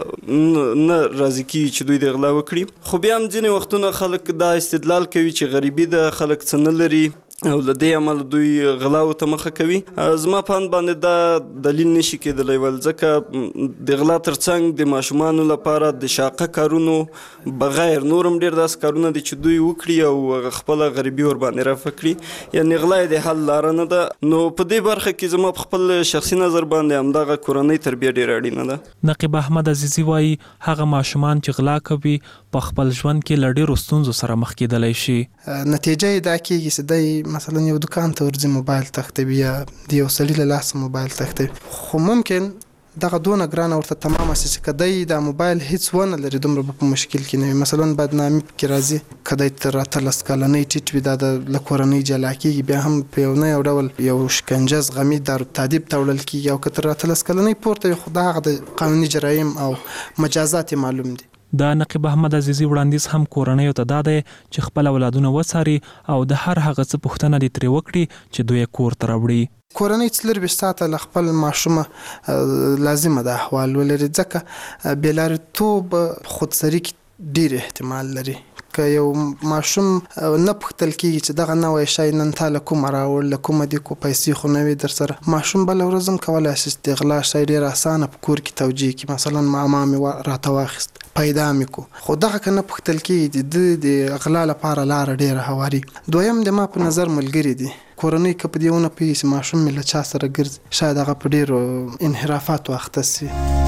نه راضي کیږي چې دوی د غلا وکړي. خو بیا هم ځینې وختونه خلک دا استدلال کوي چې غریبي د خلک څه نه لري او له دې امله دوی غلاو ته مخه کوي. زما په اند باندې دا دلیل نشي کېدلی ول ځکه د غلا ترڅنګ د ماشومانو لپاره د شاقه کارونو بغیر نور هم ډېر داسې کارونه دي چې دوی وکړي او خپله غریبي ورباندې رفع کړي یعنې غلا یې د حل لاره نه ده. نو په دې برخه کې زما په خپل شخصي نظر باندې همدغه کورنۍ تربیه ډېره اړینه ده. نقیب احمد عزیزي وایي هغه ماشومان چې غلا کوي په خپل ژوند کې له ډېرو ستونزو سره مخ کېدلی شي. نتیجه یې دا کېږي چې دی مثلا یو دکان ته ورځي موبایل تختوي یا د یو سړي له لاسه موبایل تختوي خو ممکن دغه دونه ګرانه ورته تمامه سي چې کدی دا موبایل هیڅ ونه لري دومره په مشکل کې نه وي. مثلا بدنامي پکې راځي کدی تر اتلس کلنۍ ټیټ وي دا د کورنۍ جلا کېږي بیا هم په یو نه یو ډول یو شکنجه زغمي دارو تادیب تړل کېږي او که تر اتلس کلنۍ پورته وي خو د هغه د قانوني جرایم او مجازات معلوم دي. د نقیب احمد عزیزي وړاندیز هم کورنیو ته دا دی چې خپل اولادونه وڅاري او د هر هغه څه پوښتنه دې ترې وکړي چې دوی کور ته راوړي. کورنۍ څلور ساعته له خپل ماشومه لازمه ده احوال ولري، ځکه بېلارېتوب خودسري کې ډېر احتمال لري. که یو ماشوم نه پوښتل کېږي چې دغه نوی شی نن تا له کومه راوړ، له کومه دي کو پیسې خو نه وي در سره، ماشوم بله ورځ هم کولی شي د غلا شی ډېر اسانه په کور کې توجیه کړي، مثلا ماما مې راته واخیست پیدا مې کو، خو دغه که نه پوښتل کېږي د د غلا لپاره لاره ډېره هواري. دویم د ما په نظر ملګري دي. کورنۍ که په دې ونه پوهېږي چې ماشوم مې له چا سره ګرځي، شاید هغه په ډېرو انحرافاتو اخته سي.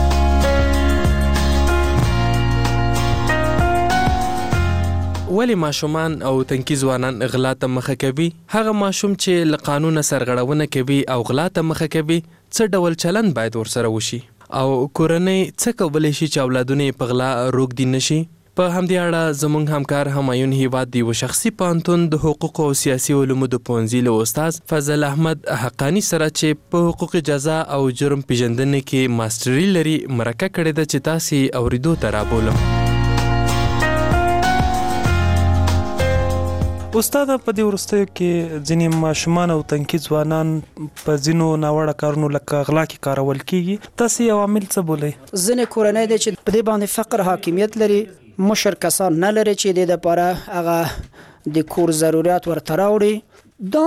ولی ماشومان او تنکي ځوانان غلا ته مخه کوي؟ هغه ماشوم چې له قانونه سرغړونه کوي او غلا ته مخه کوي، څه ډول چلند باید ورسره وشي؟ او کورنۍ څه کولی شي چې اولادونه یې په غلا روږدي نشي؟ په همدې اړه زموږ همکار همایون هیواد د یوه شخصي پوهنتون د حقوقو او سیاسي علومو د پوهنځي له استاد فضل احمد حقاني سره چې په حقوق جزا او جرم پیژندنې کې ماستري لري مرکه کړې ده چې تاسې اورېدو ته رابولم. استاد، په دې وروستیو کې ځینې ماشومان او تنکي ځوانان په ځینو ناوړه کارونو لکه غلا کې کارول کیږي، تاسې عوامل څه بولئ؟ ځینې کورنۍ دی چې په دې باندې فقر حاکمیت لري، مشر کسان نه لري چې د دپاره هغه د کور ضرورت ورته راوړي، دا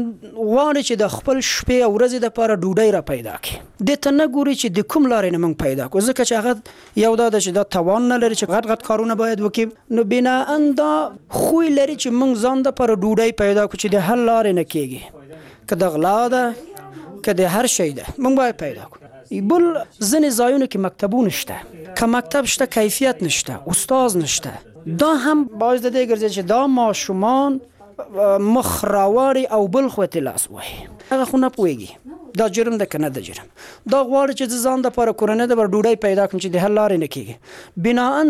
غواړي چې د خپل شپې او ورځې دپاره ډوډۍ را پیدا کړي، دې ته نه ګوري چې د کوم لارې نه موږ پیدا کړو، ځکه چې هغه یو دا ده چې دا توان نه لري چې غټ غټ کارونه باید وکړي، نو بناً دا خوی لري چې موږ ځان دپاره ډوډۍ پیدا کړو چې د هر لارې نه کېږي، که د غلا ده که د هر شی ده موږ باید پیدا کړو. بل ځینې ځایونو کې مکتبونه شته، که مکتب شته کیفیت نشته، استاد نشته، دا هم باعث د دې ګرځي چې دا ماشومان مخ راوړي او بل خوا ته لاس وایي، هغه خو نه پوهېږي دا جرم ده که نه ده جرم، دا غواړي چې زه ځان دپاره کورنۍ دپاره ډوډۍ پیدا کړم چې د هر لارې نه کېږي. بناً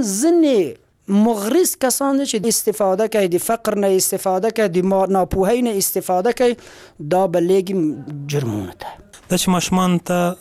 ځینې مغرض کسان دي چې استفاده کوي، د فقر نه استفاده کوي، د ناپوهۍ نه استفاده کوي، دا به لږې جرمونه ده. دا چې ماشومان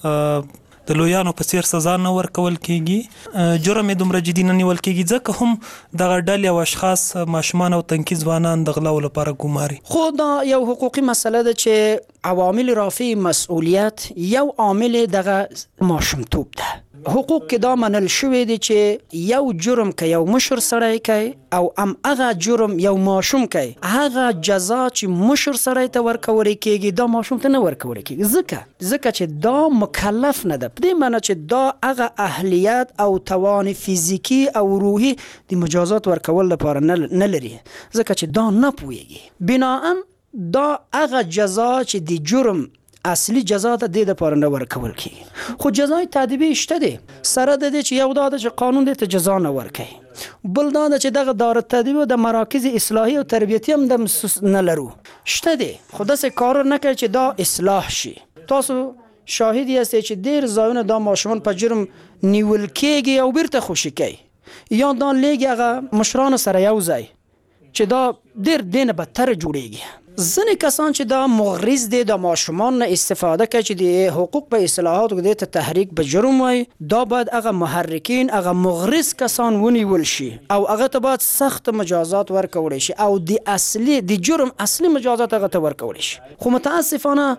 ته د لویانو په څیر سزا نه ورکول کیږي، جرم یې دومره جدي نه نیول کیږي، ځکه هم دغه ډلې او اشخاص ماشومان او تنکي ځوانان د غلاو لپاره ګماري. خو دا یو حقوقي مسله ده چې عوامل رافع مسئولیت یو عامل دغه ماشومتوب ده. حقوق کې دا منل شوی دی چې یو جرم که یو مشر سړی کوي او هم هغه جرم یو ماشوم کوي، هغه جزا چې مشر سړی ته ورکول کېږي دا ماشوم ته نه ورکول کېږي، ځکه ځکه چې دا مکلف نه ده، په دې معنی چې دا هغه اهلیت او توان فیزیکی او روحي د مجازات ورکول لپاره نه لري، ځکه چې دا نه پوهېږي. بناً دا هغه جزا چې د جرم اصلي جزا ته د لپاره نه ورکول کیږي. خو جزای تعذیبي شته دی، سره د دې چې یو دا ده چې قانون دې ته جزا نه ورکوي، بل دا ده چې دغه دارالتدبیر او د مراکز اصلاحي او تربیتي هم د نه لرو شته دی، خو داسې کار نه کوي چې دا اصلاح شي. تاسو شاهد یاستئ چې ډېر ځایونه دا ماشومان په جرم نیول کېږي او بیرته خوشي کوي، یا دا لږ هغه مشرانو سره یو ځای چې دا ډېر دې نه بدتر جوړېږي. ځینې کسان چې دا مغرض دي د ماشومان نه استفاده کوي چې د حقوق په اصلاحاتو کې ته تحریک به جرم وایي، دا باید هغه محرکین هغه مغرض کسان ونیول شي او هغه ته باید سخت مجازات ورکولی شي او د اصلي د جرم اصلي مجازات هغه ته ورکولی شي. خو متاسفانه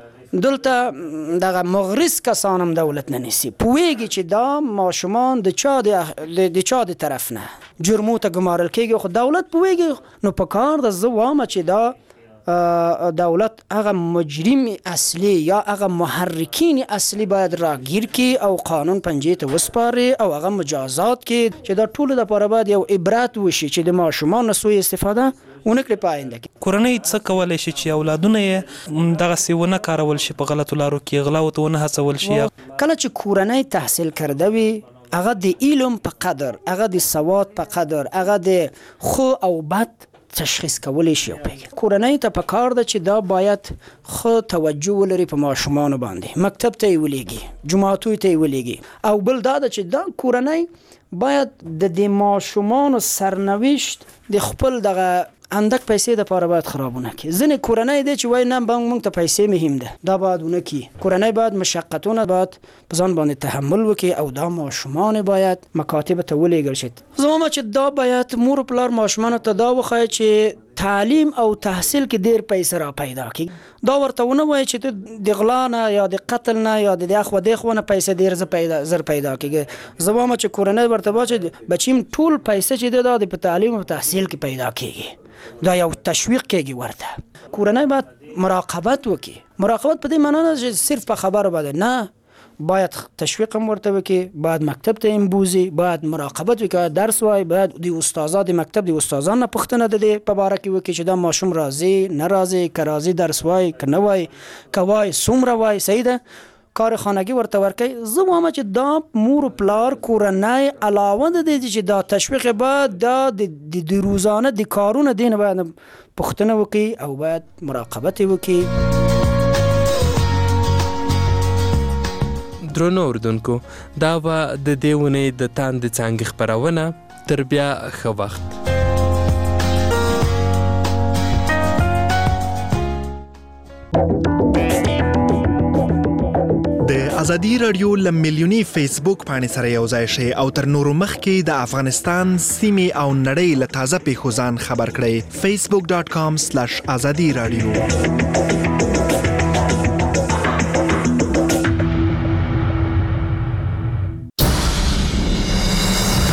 دلته دغه مغرض کسان هم دولت نه نیسي، پوهېږي چې دا ماشومان د چا د چا د طرف نه جرمو ته ګمارل کېږي، خو دولت پوهېږي، نو په کار ده زه وامه چې دا دولت هغه مجرم اصلي یا هغه محرکین اصلي باید راگیر کی او قانون پنجې ته وسپاري او هغه مجازات کی چې دا ټول د لپاره باید یو عبرت وشي چې د ماشومان سوء استفاده ونه کړي په آینده کې. کورنۍ څه کولی شي چې اولادونه یې دغسې ونه کارول شي په غلطو لارو کې، غلاو ته ونه هڅول شي؟ کله چې کورنۍ تحصیل کرده وي، هغه د علم په قدر، هغه د سواد په قدر، هغه د خو او بد تشخیص کولی شي. کورنۍ ته په کار ده چې دا باید ښه توجه ولري په ماشومانو باندې، مکتب ته یې ولېږي، جوماتونو ته یې ولېږي، او بل دا ده چې دا کورنۍ باید د دې ماشومانو سرنوشت د خپل دغه اندک پیسې د پاره باید خرابونه کی ځنې کورنۍ دی چې وای نه بانک مونږ ته پیسې مهم ده دا باید ونه کی کورنۍ باید مشقتونه باید په ځان باندې تحمل وکي او دا ماشومان باید مکاتب ته ولېږل شي زموږ چې دا باید مور پلار ماشومان ته دا وخایي چې تعلیم او تحصیل کې ډیر پیسې را پیدا کی دا ورته ونه وای چې ته د غلا نه یا د قتل نه یا د اخو د اخو نه پیسې ډیر ز پیدا زر پیدا کیږي زموږ چې کورنۍ ورته واچي بچیم ټول پیسې چې د تعلیم او تحصیل کې پیدا کیږي دا یو تشویق کیږي ورته کورنۍ باید مراقبت وکي مراقبت په دې معنی نه چې صرف په خبرو باندې نه باید تشویق هم ورته وکي باید مکتب ته هم بوزي باید مراقبت وکي درس وای باید د استادانو د مکتب د استادانو پوښتنه د دې په اړه کې وکي چې دا ماشوم راځي نه راځي که راځي درس وای که نه وای کوای څومره وای صحیح ده کار خانگی ورته ورکي زه وایم چې دا مور پلار کورنۍ علاوه د دې چې دا تشویق باید دا د روزانه د کارونه دین باید پوښتنه وکي او باید مراقبت وکي درنو اردوونکو دا به د دې ونې د تاندې څانګې خپرونه تر بیا ښه وخت د ازادي رادیو له میلیوني فیسبوک پاڼې سره یو ځای شئ او تر نورو مخکې د افغانستان سیمې او نړۍ له تازه پیښو ځان خبر کړئ facebook dot com slash azadi radio